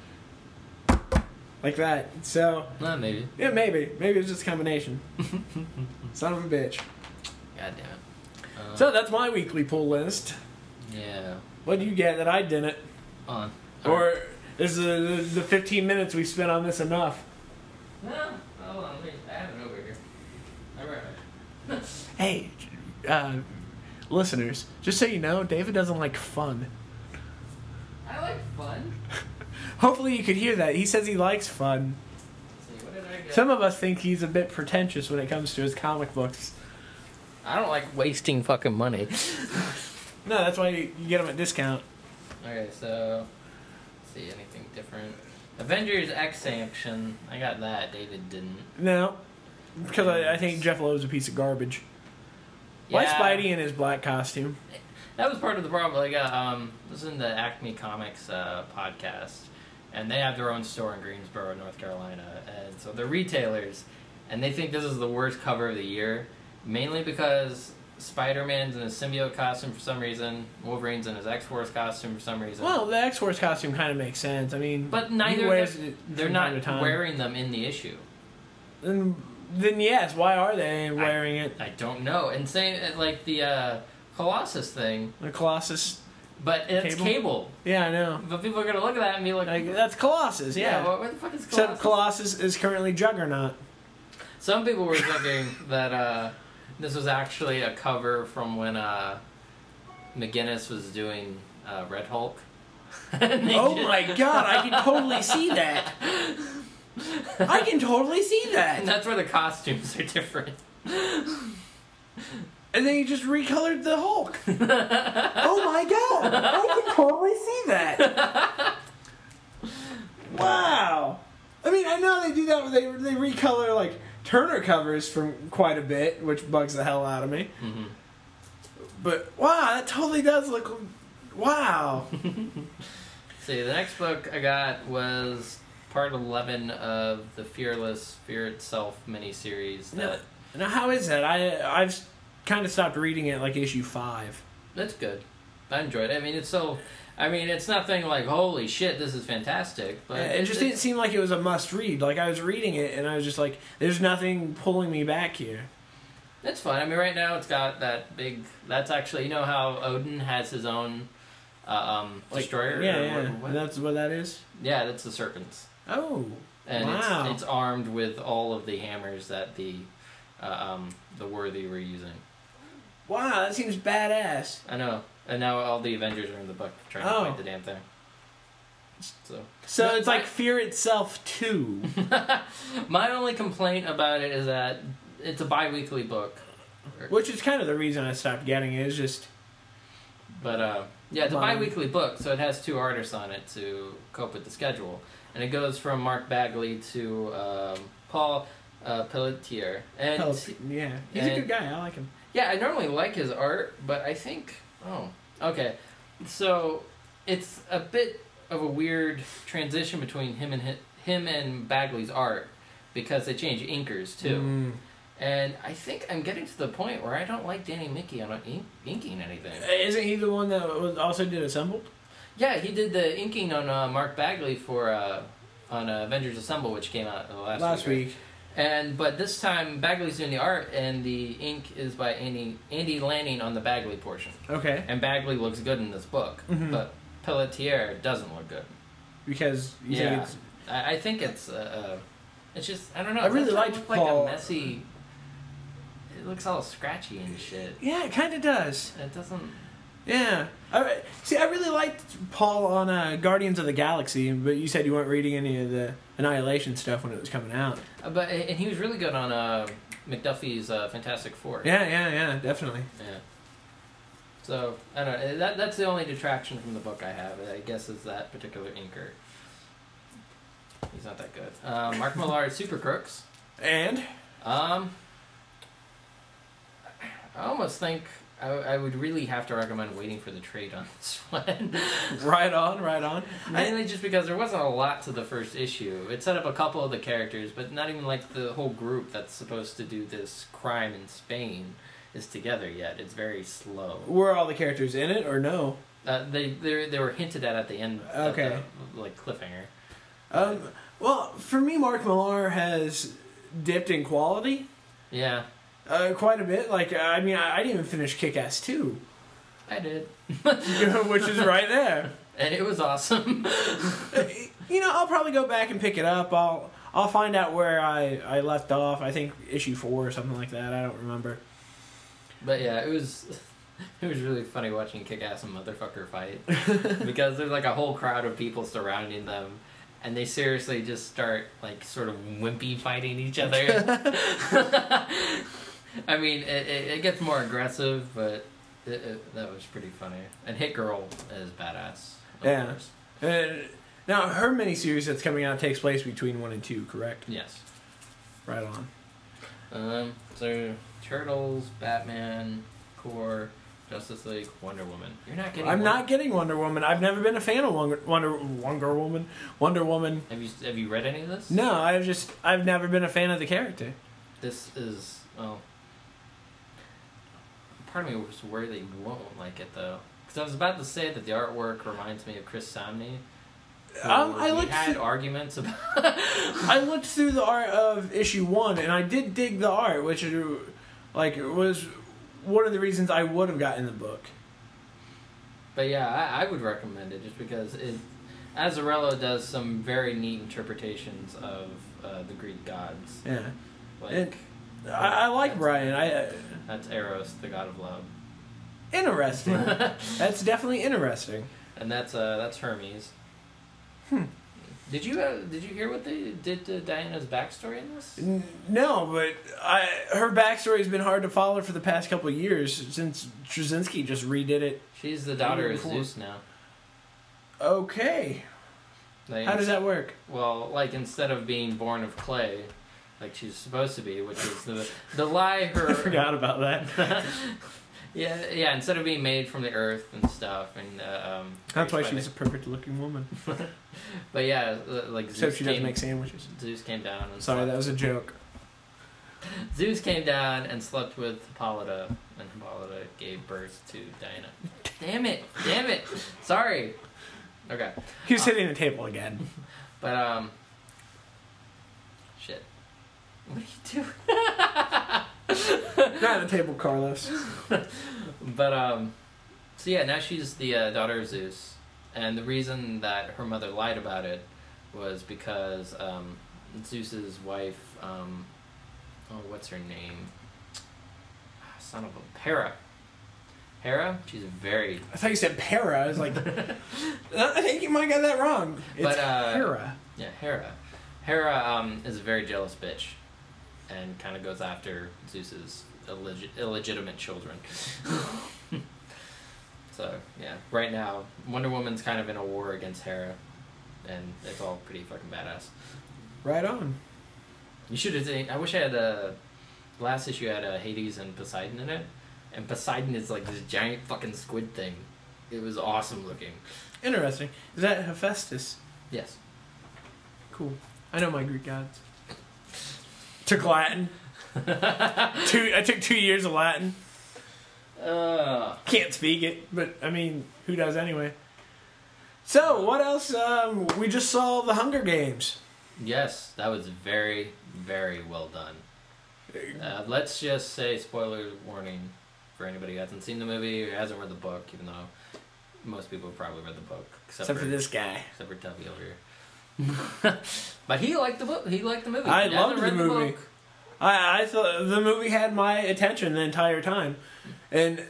like that. So,
Well, maybe.
yeah, maybe. Maybe it's just a combination. Son of a bitch.
God damn it. Uh,
So that's my weekly pull list.
yeah.
What do you get that I didn't?
On.
Or is the, the fifteen minutes we spent on this enough?
No. Hold on. Wait. I have it over here. All right.
Hey, uh, listeners, just so you know, David doesn't like fun.
I like fun.
Hopefully you could hear that. He says he likes fun.
Let's see. What did I get?
Some of us think he's a bit pretentious when it comes to his comic books.
I don't like wasting fucking money.
No, that's why you, you get them at discount.
Okay, so let's see anything different. Avengers X Sanction. I got that. David didn't.
No, because I, I think Jeff Lowe's a piece of garbage. Why
Yeah.
Spidey in his black costume?
That was part of the problem. Like, uh, um, this is in the Acme Comics uh, podcast, and they have their own store in Greensboro, North Carolina, and so they're retailers, and they think this is the worst cover of the year, mainly because Spider-Man's in his symbiote costume for some reason, Wolverine's in his X-Force costume for some reason.
Well, the X-Force costume kind of makes sense. I mean,
but
he
neither
wears
of them,
it
they're
from time
not
to time.
wearing them in the issue.
Then, then yes, why are they wearing it?
I don't know. And same like the uh, Colossus thing,
The Colossus.
but it's
Cable?
Cable.
Yeah, I know.
But people are gonna look at that and be like,
Like, that's Colossus.
yeah,
Yeah.
what, what the fuck is Colossus?
Except Colossus is currently Juggernaut.
Some people were thinking that uh, this was actually a cover from when uh, McGinnis was doing uh, Red Hulk. And they
Oh
did-
my god, I can totally see that. I can totally see
And
that.
that's where the costumes are different.
And then he just recolored the Hulk. Oh my god, I can totally see that. Wow. I mean, I know they do that when they they recolor like Turner covers from quite a bit, which bugs the hell out of me.
Mm-hmm.
But wow, that totally does look. Wow.
See, the next book I got was part eleven of the Fearless Fear Itself miniseries.
Now,
That
now how is that? I I've kind of stopped reading it like issue five.
that's good. I enjoyed it. I mean, it's so. I mean, it's nothing like holy shit, this is fantastic. But
Yeah, it just didn't seem like it was a must read. Like I was reading it and I was just like, there's nothing pulling me back here.
It's fine. I mean, right now it's got that big. That's actually, you know how Odin has his own uh, um,
Like,
destroyer.
Yeah,
or
yeah.
what- what-
And that's what that is.
yeah, that's the serpents,
Oh,
and
wow.
it's it's armed with all of the hammers that the uh, um, the worthy were using.
Wow, that seems badass.
I know, and now all the Avengers are in the book trying to
Oh.
fight the damn thing. So,
So
No,
it's
my-
like Fear Itself two.
my only complaint about it is that it's a bi-weekly book.
Which is kind of the reason I stopped getting it. Is just
But uh, yeah, it's a
Wow.
bi-weekly book, so it has two artists on it to cope with the schedule, and it goes from Mark Bagley to um, Paul uh, Pelletier, and
Pellet- yeah, he's a
and-
good guy. I like him.
yeah, I normally like his art, but I think oh okay, so it's a bit of a weird transition between him and hi- him and Bagley's art because they change inkers too.
Mm.
And I think I'm getting to the point where I don't like Danny Mickey on ink- inking anything.
Isn't he the one that was also did Assembled?
Yeah, he did the inking on uh, Mark Bagley for uh, on uh, Avengers Assemble, which came out last,
Last
week.
week.
And but this time Bagley's doing the art, and the ink is by Andy Andy Lanning on the Bagley portion.
Okay.
And Bagley looks good in this book,
Mhm.
but Pelletier doesn't look good.
Because you
Yeah.
think it's
I, I think it's uh, uh, it's just I don't know.
I
it
really
doesn't
liked
look
Paul-
like a messy. It looks all scratchy and shit.
yeah, it kind of does.
It doesn't.
Yeah. I, see, I really liked Paul on uh, Guardians of the Galaxy, but you said you weren't reading any of the Annihilation stuff when it was coming out.
Uh, but and he was really good on uh, McDuffie's uh, Fantastic Four.
Yeah, yeah, yeah, definitely.
Yeah. So I don't know. That that's the only detraction from the book I have. I guess is that particular inker. He's not that good. Uh, Mark Millar, Super Crooks.
And
Um, I almost think I, I would really have to recommend waiting for the trade on this one.
right on, right on.
Mainly just because there wasn't a lot to the first issue. It set up a couple of the characters, but not even like the whole group that's supposed to do this crime in Spain is together yet. It's very slow.
Were all the characters in it or no?
Uh, they they they were hinted at at the end. of
Okay.
the, like cliffhanger.
Um, well, for me, Mark Millar has dipped in quality
Yeah,
uh, quite a bit. Like, I mean, I, I didn't even finish Kick-Ass two,
I did,
which is right there.
and it was awesome.
You know, I'll probably go back and pick it up. I'll I'll find out where I, I left off. I think issue four or something like that. I don't remember.
But yeah, it was it was really funny watching Kick-Ass and Motherfucker fight because there's like a whole crowd of people surrounding them, and they seriously just start like sort of wimpy fighting each other. I mean, it, it, it gets more aggressive, but it, it, that was pretty funny. And Hit Girl is badass. Of
Yeah.
course.
Uh, now, her miniseries that's coming out takes place between one and two, correct?
Yes.
Right on.
Um. So Turtles, Batman, Core, Justice League, Wonder Woman. You're not getting.
I'm
Wonder-
not getting Wonder Woman. I've never been a fan of Wonder Wonder, Wonder Woman. Wonder Woman.
Have you have you read any of this?
No, I've just I've never been a fan of the character.
This is well. Part of me was worried that you won't like it though, because I was about to say that the artwork reminds me of Chris Samney. who
Um, I
we
looked
had
through-
arguments about.
I looked through the art of issue one, and I did dig the art, which uh, like was one of the reasons I would have gotten the book.
But yeah, I, I would recommend it just because it, Azzarello does some very neat interpretations of uh, the Greek gods.
Yeah,
Like
And- I, I like Brian. I uh,
that's Eros, the god of love,
interesting. That's definitely interesting.
and that's uh that's Hermes.
Hmm.
Did you uh, did you hear what they did to Diana's backstory in this?
N- No, but I her backstory has been hard to follow for the past couple of years since Straczynski just redid it.
She's the daughter of
Before.
Zeus now.
Okay,
Like,
how does that work?
Well, like instead of being born of clay, like she's supposed to be, which is the the lie her.
I forgot about that.
yeah, yeah. Instead of being made from the earth and stuff, and uh, um.
That's why
created by
she's a perfect-looking woman.
the- But yeah, uh, like
Except
Zeus
she doesn't
came,
make sandwiches.
Zeus came down and
Sorry,
slept.
that was a joke.
Zeus came down and slept with Hippolyta, and Hippolyta gave birth to Diana. Damn it! Damn it! Sorry. Okay,
He was hitting the table again.
but um. Shit. What are you doing?
Not the table, Carlos.
But um, so yeah, now she's the uh, daughter of Zeus, and the reason that her mother lied about it was because um, Zeus's wife, um, oh, what's her name? Son of a Hera. Hera, she's very.
I thought you said para. I was like, I think you might get that wrong. It's
But, uh,
Hera.
Yeah, Hera. Hera um, is a very jealous bitch, and kind of goes after Zeus's illeg- illegitimate children. So yeah, right now Wonder Woman's kind of in a war against Hera, and it's all pretty fucking badass.
Right on.
You should have seen. I wish I had a. Last issue had uh, Hades and Poseidon in it, and Poseidon is like this giant fucking squid thing. It was awesome looking.
Interesting. Is that Hephaestus?
Yes.
Cool. I know my Greek gods. Took Latin. two. I took two years of Latin.
Uh,
Can't speak it, but I mean, who does anyway? So, what else? Um, we just saw The Hunger Games.
yes, that was very, very well done. Uh, let's just say spoiler warning for anybody who hasn't seen the movie or hasn't read the book, even though most people have probably read the book, except,
Except for this guy.
except for Tubby over here. But he liked the book. He liked the movie.
I
He
loved
hasn't
the
read
movie.
book.
I, I thought the movie had my attention the entire time, and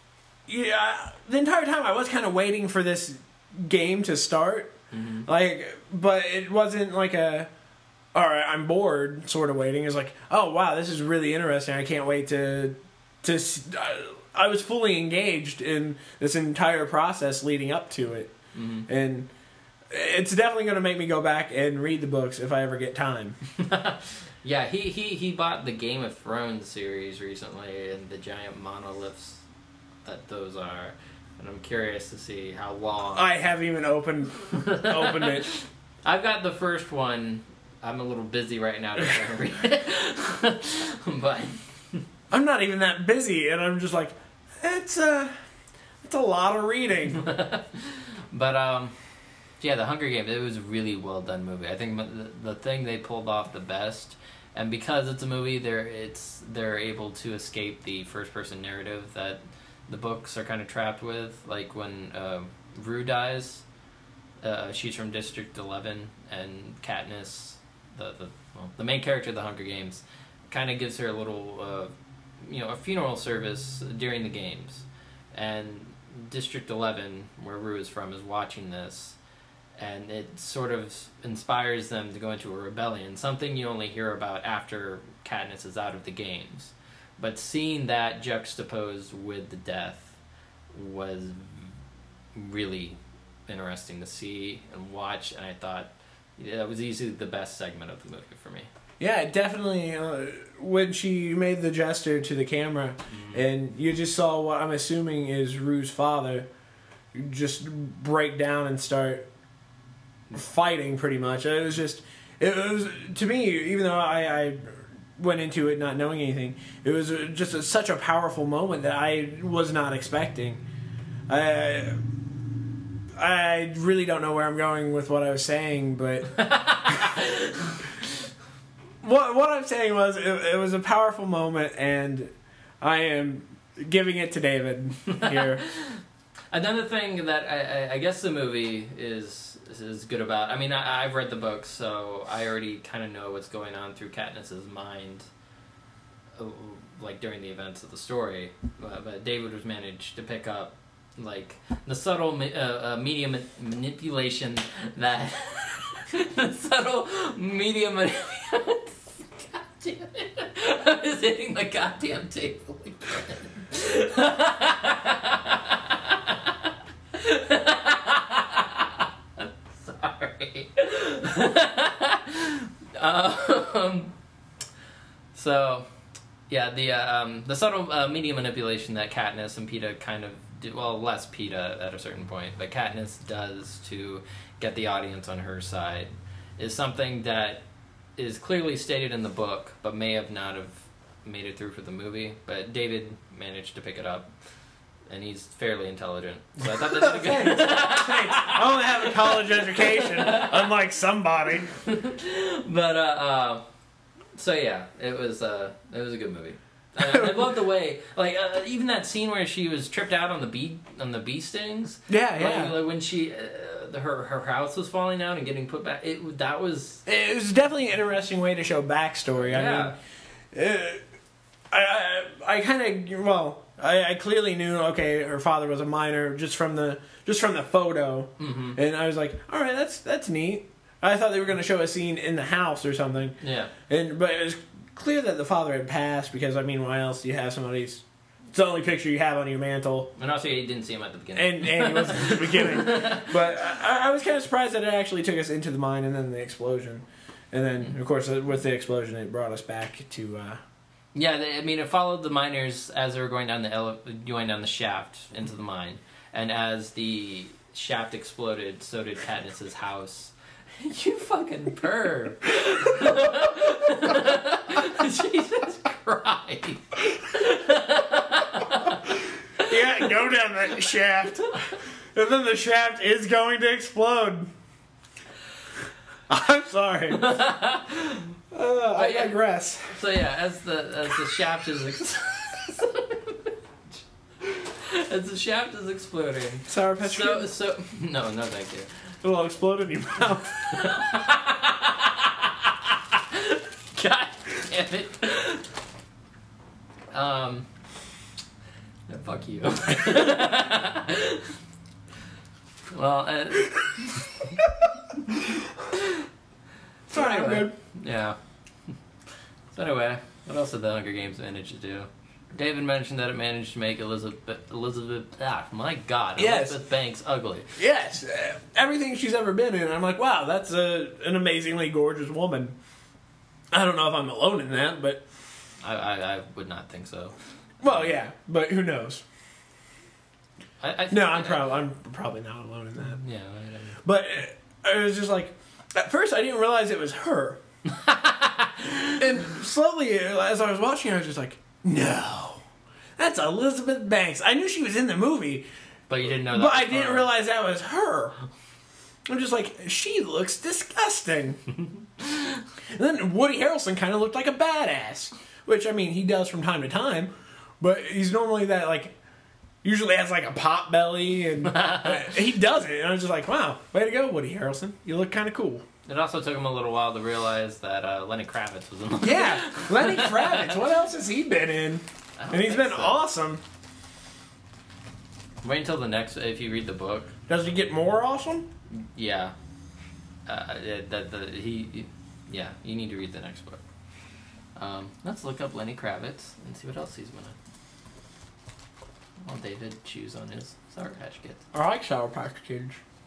yeah, the entire time I was kind of waiting for this game to start.
Mm-hmm.
Like, but it wasn't like a, all right, I'm bored sort of waiting. It's like, oh wow, this is really interesting. I can't wait to, to. I, I was fully engaged in this entire process leading up to it,
Mm-hmm.
and it's definitely going to make me go back and read the books if I ever get time.
Yeah, he, he, he bought the Game of Thrones series recently and the giant monoliths that those are. And I'm curious to see how long.
I haven't even opened opened it.
I've got the first one. I'm a little busy right now to try to read it. But
I'm not even that busy, and I'm just like, it's a, it's a lot of reading.
but um, yeah, The Hunger Games. It was a really well done movie. I think the, the thing they pulled off the best, and because it's a movie, they're it's they're able to escape the first person narrative that the books are kind of trapped with. Like when uh, Rue dies, uh, she's from District eleven, and Katniss, the the well, the main character of The Hunger Games, kind of gives her a little, uh, you know, a funeral service during the games, and District eleven, where Rue is from, is watching this, and it sort of inspires them to go into a rebellion, something you only hear about after Katniss is out of the games. But seeing that juxtaposed with the death was really interesting to see and watch, and I thought yeah, that was easily the best segment of the movie for me.
Yeah, definitely. Uh, when she made the gesture to the camera, mm-hmm. and you just saw what I'm assuming is Rue's father just break down and start fighting, pretty much. It was just, it was, to me, even though I, I went into it not knowing anything, it was just a, such a powerful moment that I was not expecting. I, I really don't know where I'm going with what I was saying, but what what I'm saying was it, it was a powerful moment, and I am giving it to David here.
Another thing that I, I, I guess the movie is is good about. I mean, I, I've read the books, so I already kind of know what's going on through Katniss's mind, like during the events of the story. But, but David was managed to pick up like the subtle uh, uh, media ma- manipulation that the subtle media manipulation. God damn it! I was hitting the goddamn table again. Sorry. um, so, yeah, the uh, um, the subtle uh, media manipulation that Katniss and Peeta kind of do, well, less Peeta at a certain point, but Katniss does to get the audience on her side, is something that is clearly stated in the book, but may have not have made it through for the movie. But David managed to pick it up. And he's fairly intelligent. So I thought that did a good
Thanks. I only have a college education, unlike somebody.
But, uh, uh, so yeah, it was, uh, it was a good movie. I, I love the way, like, uh, even that scene where she was tripped out on the bee, on the bee stings.
Yeah, yeah.
Like, like when she, uh, her, her house was falling down and getting put back. It, that was...
It was definitely an interesting way to show backstory.
Yeah.
I mean, uh, I, I, I kind of, well... I, I clearly knew, okay, her father was a minor just from the just from the photo,
mm-hmm.
and I was like, all right, that's that's neat. I thought they were going to show a scene in the house or something.
Yeah.
And but it was clear that the father had passed because I mean, why else do you have somebody's? It's the only picture you have on your mantle.
And also, you didn't see him at the beginning.
And and he wasn't at the beginning. But I, I was kind of surprised that it actually took us into the mine and then the explosion. And then, of course, with the explosion, it brought us back to... Uh,
Yeah, they, I mean, it followed the miners as they were going down the ele- going down the shaft into the mine, and as the shaft exploded, so did Katniss's house. You fucking perv! Jesus Christ!
yeah, go down that shaft, and then the shaft is going to explode. I'm sorry. Uh, I
yeah.
digress.
So yeah, as the as the shaft is ex- as the shaft is exploding.
Sour Patch
So
Kids?
so no no thank you.
It'll explode in your mouth.
God damn it. Um. Yeah, fuck you. well. Uh,
Sorry, I'm
anyway,
good.
Yeah. So anyway, what else did the Hunger Games manage to do? David mentioned that it managed to make Elizabeth Elizabeth ah my God
Yes.
Elizabeth Banks ugly.
Yes, uh, everything she's ever been in, I'm like, wow, that's a, an amazingly gorgeous woman. I don't know if I'm alone in that, but...
I I, I would not think so.
Well, yeah, but who knows?
I, I
No, I'm, prob- I'm probably not alone in that.
Yeah. I, I,
But uh, it was just like, at first I didn't realize it was her. And slowly, as I was watching, I was just like, no, that's Elizabeth Banks. I knew she was in the movie,
but you didn't know that.
but I
was
didn't
her.
realize that was her. I'm just like, she looks disgusting. And then Woody Harrelson kind of looked like a badass, which, I mean, he does from time to time, but he's normally that, like, usually has, like, a pot belly, and uh, he doesn't. And I was just like, wow, way to go, Woody Harrelson. You look kind of cool.
It also took him a little while to realize that uh, Lenny Kravitz was in the
Yeah, Lenny Kravitz. What else has he been in?
I don't
And he's
think
been
so.
awesome.
Wait until the next, if you read the book.
Does he get more awesome?
Yeah. Uh, that the he, he, yeah. You need to read the next book. Um, let's look up Lenny Kravitz and see what else he's been in. While David chews on his Sour Patch Kids.
I like Sour Patch Kids.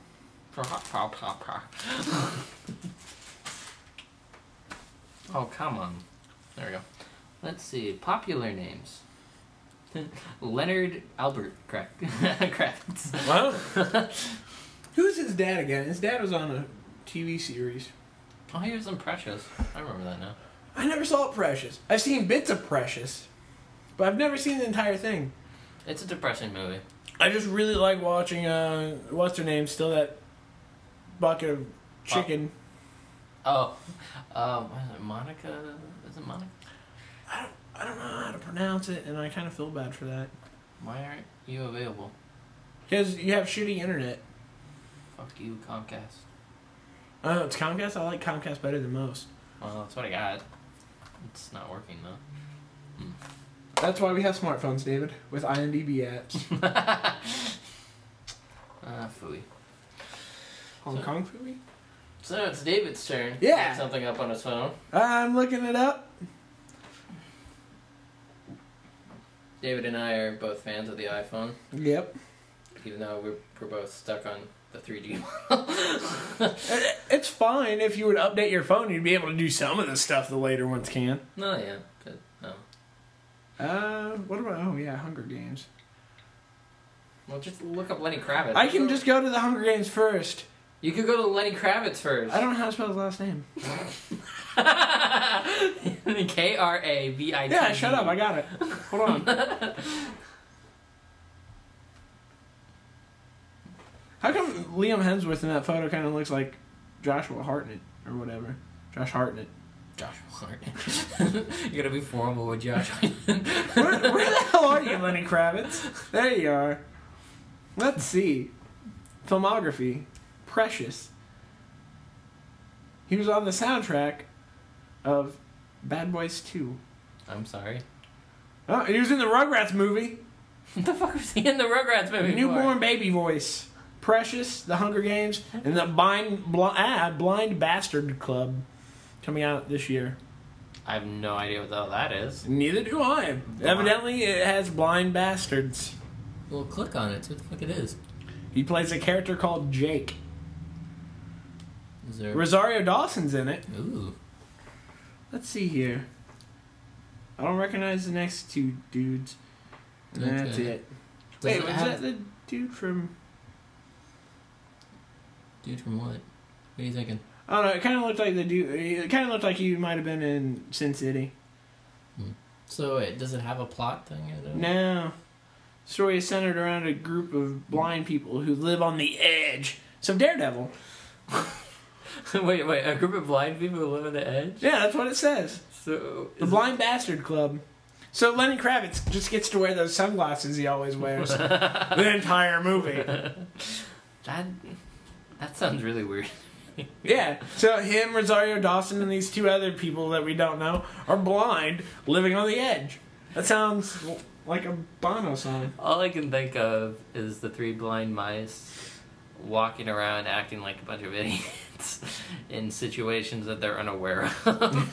Oh come on! There we go. Let's see popular names. Leonard Albert Kra- Kravitz.
Wow. Who's his dad again? His dad was on a T V series.
Oh, he was in Precious. I remember that now.
I never saw Precious. I've seen bits of Precious, but I've never seen the entire thing.
It's a depressing movie.
I just really like watching, uh, what's her name? Still that bucket of chicken.
Oh, um, what is it, Monica? Is it Monica?
I don't, I don't know how to pronounce it, and I kind of feel bad for that.
Why aren't you available?
Because you have shitty internet.
Fuck you, Comcast.
Oh, it's Comcast? I like Comcast better than most.
Well, that's what I got. It's not working though.
That's why we have smartphones, David, with I M D B apps.
Ah, phooey.
Hong
So-
Kong Fooey?
So it's David's turn.
Yeah.
Look something up on his phone.
I'm looking it up.
David and I are both fans of the iPhone,
Yep.
even though we're, we're both stuck on the three G.
It- It's fine if you would update your phone, you'd be able to do some of the stuff the later ones can.
No, yeah, but no.
Uh, what about, oh yeah, Hunger Games.
Well, just look up Lenny Kravitz.
I can just go to the Hunger Games first.
You could go to Lenny Kravitz first.
I don't know how to spell his last name.
K R A V I T.
Yeah, shut up, I got it. Hold on. How come Liam Hemsworth in that photo kind of looks like Joshua Hartnett or whatever? Josh Hartnett.
Josh Hartnett. You're gonna be formal with Josh.
Where, where the hell are you, Lenny Kravitz? There you are. Let's see. Filmography. Precious. He was on the soundtrack of Bad Boys two.
I'm sorry.
Oh, he was in the Rugrats movie.
What the fuck was he in the Rugrats movie?
Newborn Baby Voice. Precious, The Hunger Games, and the Blind, Bl- ah, Blind Bastard Club coming out this year.
I have no idea what the hell that is.
Neither do I. Evidently, it has blind bastards.
Well, click on it. See what the fuck it is.
He plays a character called Jake.
Is there?
Rosario Dawson's in it.
Ooh.
Let's see here. I don't recognize the next two dudes. And That's
Okay.
it.
Does
Wait,
it
was
have-
that the dude from...
Dude from what? What are you thinking?
I don't know. It kind of looked like the dude... It kind of looked like he might have been in Sin City.
So wait, does it have a plot thing? I don't
No. Story is centered around a group of blind people who live on the edge. So Daredevil.
wait, wait, a group of blind people who live on the edge?
Yeah, that's what it says.
So
The Blind Bastard Club. So Lenny Kravitz just gets to wear those sunglasses he always wears. The entire movie.
that that sounds really weird.
Yeah. So him, Rosario Dawson, and these two other people that we don't know are blind, living on the edge. That sounds like a Bono song.
All I can think of is the three blind mice walking around acting like a bunch of idiots in situations that they're unaware of.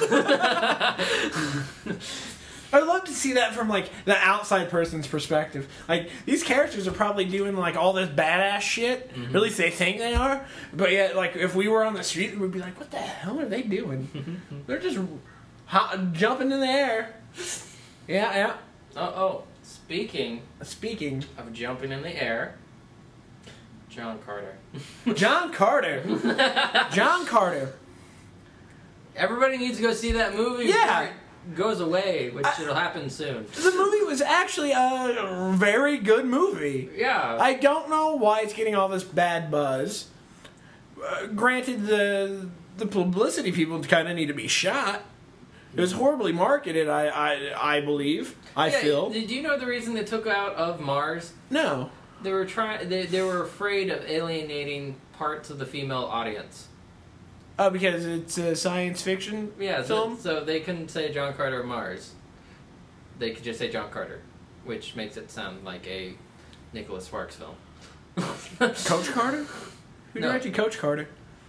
I'd love to see that from like the outside person's perspective. Like these characters are probably doing like all this badass shit.
Mm-hmm.
Or at least they think they are. But yet, like if we were on the street, we'd be like, "What the hell are they doing? They're just ho- jumping in the air." Yeah, yeah.
Oh, oh, speaking
Speaking,
of jumping in the air, John Carter.
John Carter. John Carter.
Everybody needs to go see that movie
Yeah.
before it goes away, which
I-
it'll happen soon.
The movie was actually a very good movie.
Yeah.
I don't know why it's getting all this bad buzz. Uh, granted, the the publicity people kind of need to be shot. It was horribly marketed, I I, I believe. I
yeah,
feel.
Did you know the reason they took out of Mars?
No.
They were trying. They, they were afraid of alienating parts of the female audience.
Oh, because it's a science fiction
Yeah, so,
film?
so they couldn't say John Carter of Mars. They could just say John Carter, which makes it sound like a Nicholas Sparks film.
Coach Carter? Who
No.
directed Coach Carter?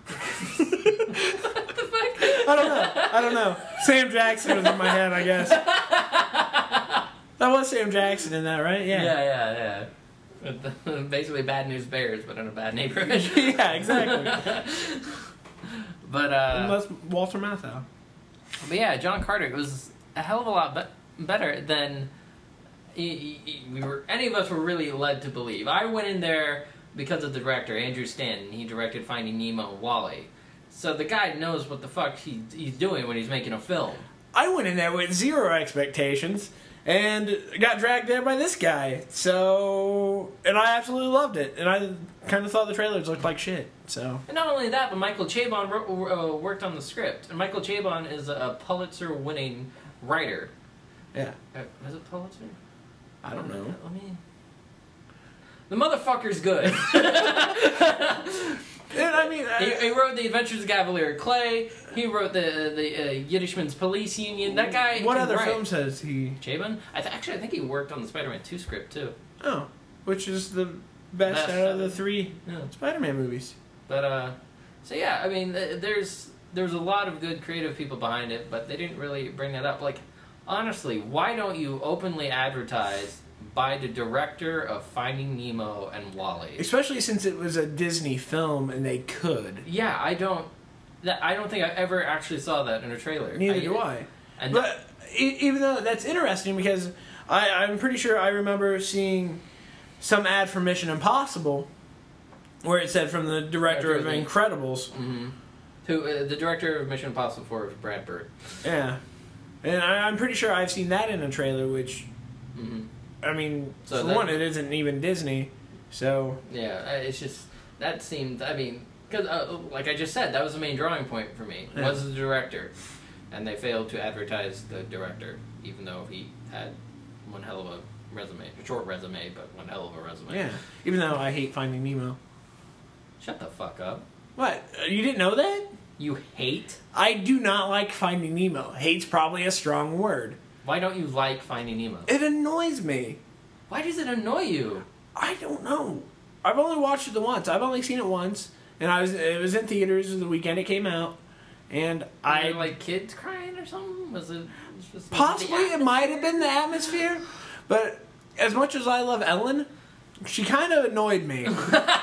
I don't know. I don't know. Sam Jackson was in my head, I guess. That was Sam Jackson in that, right?
Yeah,
Yeah.
yeah, yeah. Basically, Bad News Bears, but in a bad neighborhood.
Yeah, exactly.
But uh,
Unless Walter Matthau.
but yeah, John Carter was a hell of a lot be- better than he, he, we were. Any of us were really led to believe. I went in there because of the director, Andrew Stanton. He directed Finding Nemo and WALL-E. So the guy knows what the fuck he, he's doing when he's making a film.
I went in there with zero expectations and got dragged there by this guy. So, and I absolutely loved it. And I kind of thought the trailers looked like shit. So,
And not only that, but Michael Chabon wrote, uh, worked on the script. And Michael Chabon is a Pulitzer-winning writer.
yeah.
Uh, was it Pulitzer?
I don't know.
I mean, the motherfucker's good.
And I mean,
he,
I,
he wrote The Adventures of Cavalier Clay. He wrote the the uh, Yiddishman's Police Union. That guy.
what
can
other
write.
films has he?
Chabon? I th- actually, I think he worked on the Spider-Man two script too.
Oh, which is the best,
Best
out of the
of it.
three
Yeah.
Spider-Man movies.
But uh, so yeah, I mean, th- there's there's a lot of good creative people behind it, but they didn't really bring that up. Like, honestly, why don't you openly advertise by the director of Finding Nemo and WALL-E?
Especially since it was a Disney film and they could.
Yeah, I don't. That I don't think I ever actually saw that in a trailer.
Neither
I,
do I.
And
But e- even though that's interesting because I, I'm pretty sure I remember seeing some ad for Mission Impossible where it said from the director of
Director of
Incredibles.
hmm Who uh, the director of Mission Impossible four is Brad Bird.
Yeah. And I, I'm pretty sure I've seen that in a trailer, which,
hmm
I mean,
So
for
that-
one, it isn't even Disney. So,
Yeah, uh, it's just that seemed. I mean, because uh, like I just said, that was the main drawing point for me.
Yeah.
Was the director, and they failed to advertise the director, even though he had one hell of a resume, a short resume, but one hell of a resume.
yeah. Even though I hate Finding Nemo.
Shut the fuck up.
What? Uh, You didn't know that?
You hate?
I do not like Finding Nemo. Hate's probably a strong word.
Why don't you like Finding Nemo?
It annoys me.
Why does it annoy you?
I don't know. I've only watched it the once. I've only seen it once, and I was it was in theaters the weekend it came out, and I
Were there, like kids crying or something? Was it? Was just, was
possibly
it,
it might have been the atmosphere, but as much as I love Ellen, she kind of annoyed me.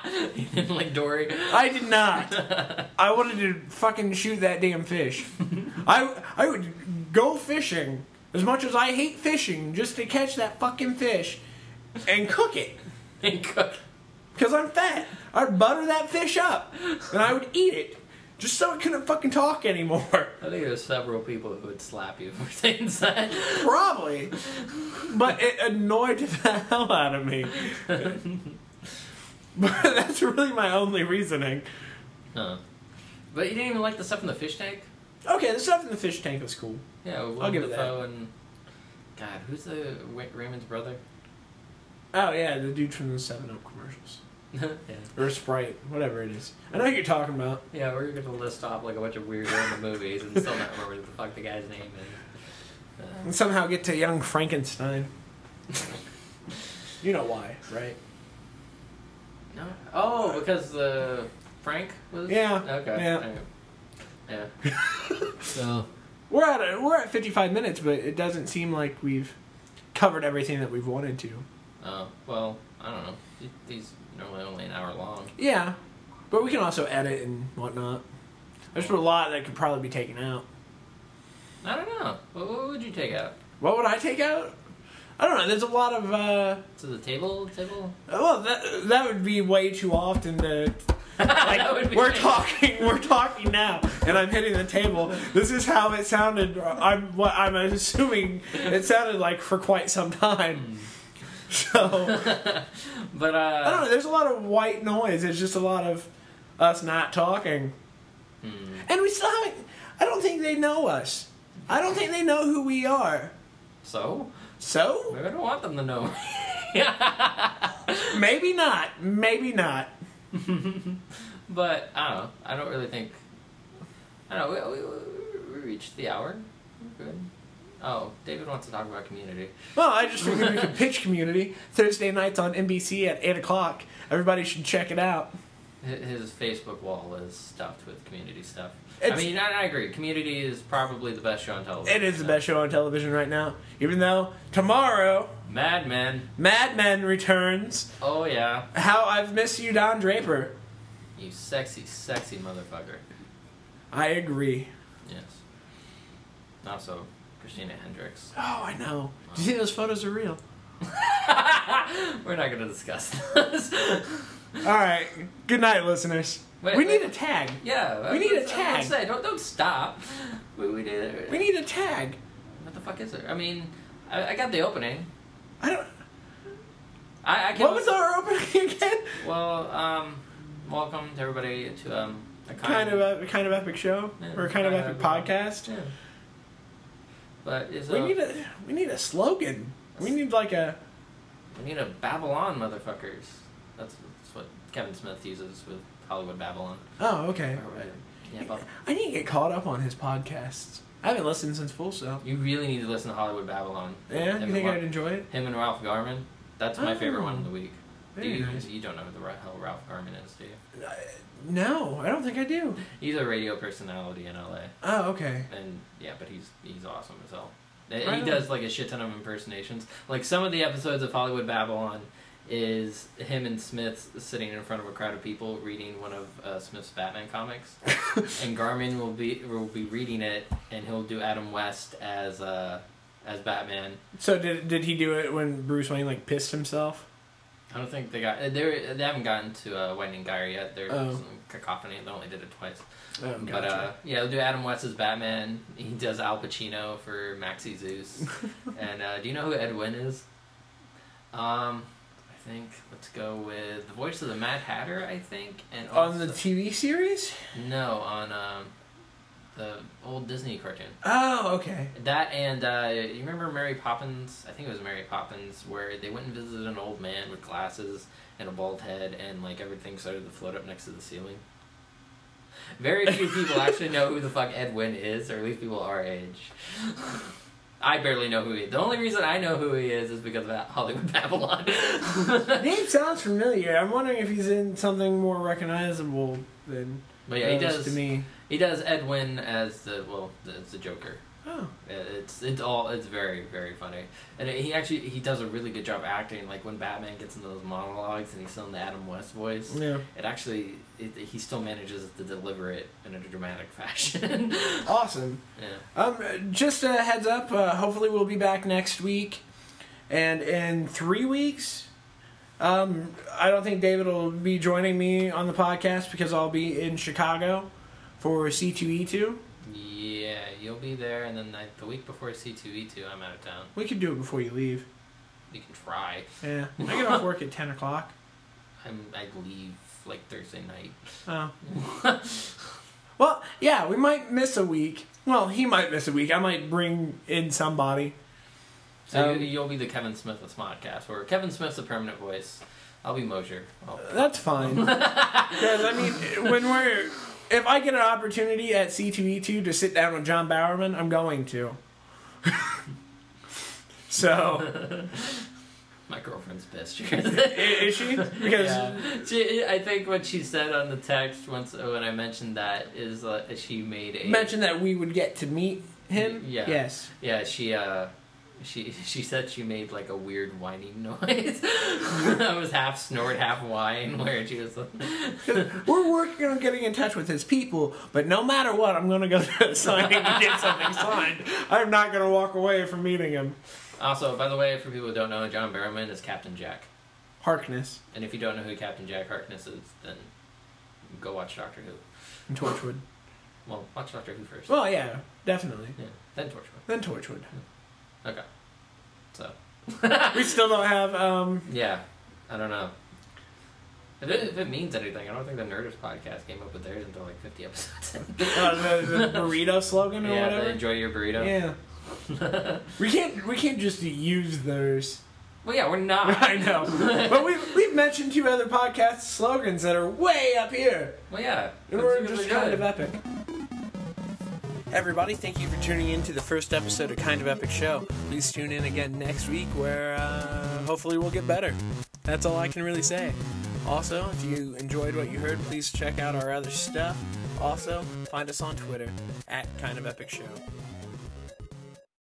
You didn't like Dory?
I did not. I wanted to fucking shoot that damn fish. I I would go fishing as much as I hate fishing just to catch that fucking fish and cook it.
And cook.
Because I'm fat. I'd butter that fish up and I would eat it just so it couldn't fucking talk anymore.
I think there's several people who would slap you for saying that.
Probably. But it annoyed the hell out of me. But that's really my only reasoning.
Huh. But you didn't even like the stuff in the fish tank?
Okay, the stuff in the fish tank was cool.
Yeah, with
I'll give it
Dafoe and God, who's the Raymond's brother?
Oh yeah, the dude from the seven up commercials.
Yeah.
Or Sprite, whatever it is. I know what you're talking about.
Yeah, we're gonna list off like a bunch of weird random movies and still not remember what the fuck the guy's name is. Uh,
And somehow get to Young Frankenstein. You know why, right?
no. Oh, because the Frank was.
Yeah,
Okay.
yeah.
Yeah. So.
We're at a, we're at fifty-five minutes, but it doesn't seem like we've covered everything that we've wanted to.
Oh well, I don't know. These normally only an hour long.
Yeah, but we can also edit and whatnot. There's a lot that could probably be taken out.
I don't know. What, what would you take out?
What would I take out? I don't know. There's a lot of. Uh,
To the table, table.
well, that that would be way too often to.
That would
Like,
be
we're
great.
talking, we're talking now, and I'm hitting the table. This is how it sounded. I'm what I'm assuming it sounded like for quite some time. So
But uh.
I don't know. There's a lot of white noise. It's just a lot of us not talking,
Hmm.
and we still haven't. I don't think they know us. I don't think they know who we are.
So
So
maybe I don't want them to know.
maybe not. Maybe not.
But I don't know. I don't really think. I don't know. We, we, we reached the hour. We're good. Oh, David wants to talk about Community.
Well, I just figured we could pitch Community Thursday nights on N B C at eight o'clock. Everybody should check it out.
His his Facebook wall is stuffed with Community stuff. I
It's-
mean, I, I agree. Community is probably the best show on television.
It is the best show on television right now. Even though tomorrow,
Mad Men.
Mad Men returns.
Oh yeah.
How I've missed you, Don Draper.
You sexy, sexy motherfucker.
I agree.
Yes. Also, Christina Hendricks.
Oh, I know. Do you think those photos are real?
We're not going to discuss this.
All right. Good night, listeners.
Wait,
we
wait.
need a tag.
Yeah.
We need a
I was
tag.
gonna say, don't, don't stop. We, we, did,
We need a tag.
What the fuck is it? I mean, I, I got the opening.
I don't.
I, I can
What was our opening again?
Well, um, welcome to everybody to um, a kind,
Kind of a kind of epic show
Yeah,
or a kind of
kind
epic
of
podcast.
Yeah. But is
We
a,
need a we need a slogan. We need like a.
we need a Babylon, motherfuckers. That's, that's what Kevin Smith uses with Hollywood Babylon.
Oh, okay.
Or, uh, yeah, but
I need to get caught up on his podcasts. I haven't listened since Full Sail.
you really need to listen to Hollywood Babylon.
Yeah,
Him
you
and
think
Ra-
I'd enjoy it?
Him and Ralph Garman. That's my favorite one of the week. Do
Very
you,
nice.
you don't know who the hell Ralph Garman is, do you?
Uh, no, I don't think I do.
He's a radio personality in L A.
Oh, okay.
And yeah, but he's he's awesome as hell.
Right
he
on.
does like a shit ton of impersonations. Like some of the episodes of Hollywood Babylon is him and Smith sitting in front of a crowd of people reading one of uh, Smith's Batman comics, and Garmin will be will be reading it, and he'll do Adam West as uh, as Batman.
So did did he do it when Bruce Wayne like pissed himself?
I don't think they got they they haven't gotten to uh, Whitening Gyre yet. There's
Oh.
some cacophony. They only did it twice.
Oh,
But uh, yeah, he'll do Adam West as Batman. He does Al Pacino for Maxie Zeus. And uh, do you know who Ed Wynn is? Um, I think let's go with the voice of the Mad Hatter. I think, and also,
on the T V series?
no on um, the old Disney cartoon.
Oh, okay.
That and uh, you remember Mary Poppins? I think it was Mary Poppins, where they went and visited an old man with glasses and a bald head, and like everything started to float up next to the ceiling. Very few people actually know who the fuck Ed Wynn is, or at least people our age. I barely know who he is. The only reason I know who he is is because of that Hollywood Babylon.
Name sounds familiar. I'm wondering if he's in something more recognizable than
But yeah, he
those
does.
to me.
He does Ed Wynn as the well, the, as the Joker.
Oh.
It's it's all it's very very funny, and he actually he does a really good job acting. Like when Batman gets into those monologues and he's still in the Adam West voice.
Yeah.
It actually it, he still manages to deliver it in a dramatic fashion.
Awesome.
Yeah.
Um, just a heads up. Uh, hopefully, we'll be back next week, and in three weeks. Um, I don't think David will be joining me on the podcast because I'll be in Chicago for C two E two.
Yeah, you'll be there, and then like, the week before C two E two, I'm out of town.
We could do it before you leave.
You can try.
Yeah, I get off work at ten o'clock.
I'm I leave like Thursday night.
Oh. Well, yeah, we might miss a week. Well, he might miss a week. I might bring in somebody.
So
Um,
you, you'll be the Kevin Smith of Smodcast, where Kevin Smith's the permanent voice. I'll be Mosier. I'll,
That's fine. Because, I mean, when we're... If I get an opportunity at C two E two to sit down with John Bowerman, I'm going to. So...
My girlfriend's pissed.
Is she? Because...
Yeah. She, I think what she said on the text once when I mentioned that is uh, she made a...
Mentioned that we would get to meet him?
Yeah.
Yes.
Yeah, she... uh She she said she made like a weird whining noise. That was half snort, half whine, where she was like...
We're working on getting in touch with his people, but no matter what, I'm going to go to a signing to get something signed. I'm not going to walk away from meeting him.
Also, by the way, for people who don't know, John Barrowman is Captain Jack.
Harkness.
And if you don't know who Captain Jack Harkness is, then go watch Doctor Who.
And Torchwood.
Well, watch Doctor Who first.
Well, yeah, definitely.
Yeah, then Torchwood.
Then Torchwood.
Okay. So.
We still don't have, um...
Yeah. I don't know. If it, if it means anything, I don't think the Nerdist podcast came up with theirs until like fifty episodes in.
uh, the, the burrito slogan or
Yeah,
whatever?
the enjoy your burrito.
Yeah. we can't we can't just use theirs.
Well, yeah, we're not.
I know. But we've, we've mentioned two other podcast slogans that are way up here.
Well, yeah.
And
That's
we're
usually
just
good.
kind of epic. Everybody, thank you for tuning in to the first episode of Kind of Epic Show. Please tune in again next week where uh, hopefully we'll get better. That's all I can really say. Also, if you enjoyed what you heard, please check out our other stuff. Also, find us on Twitter, at Kind of Epic Show.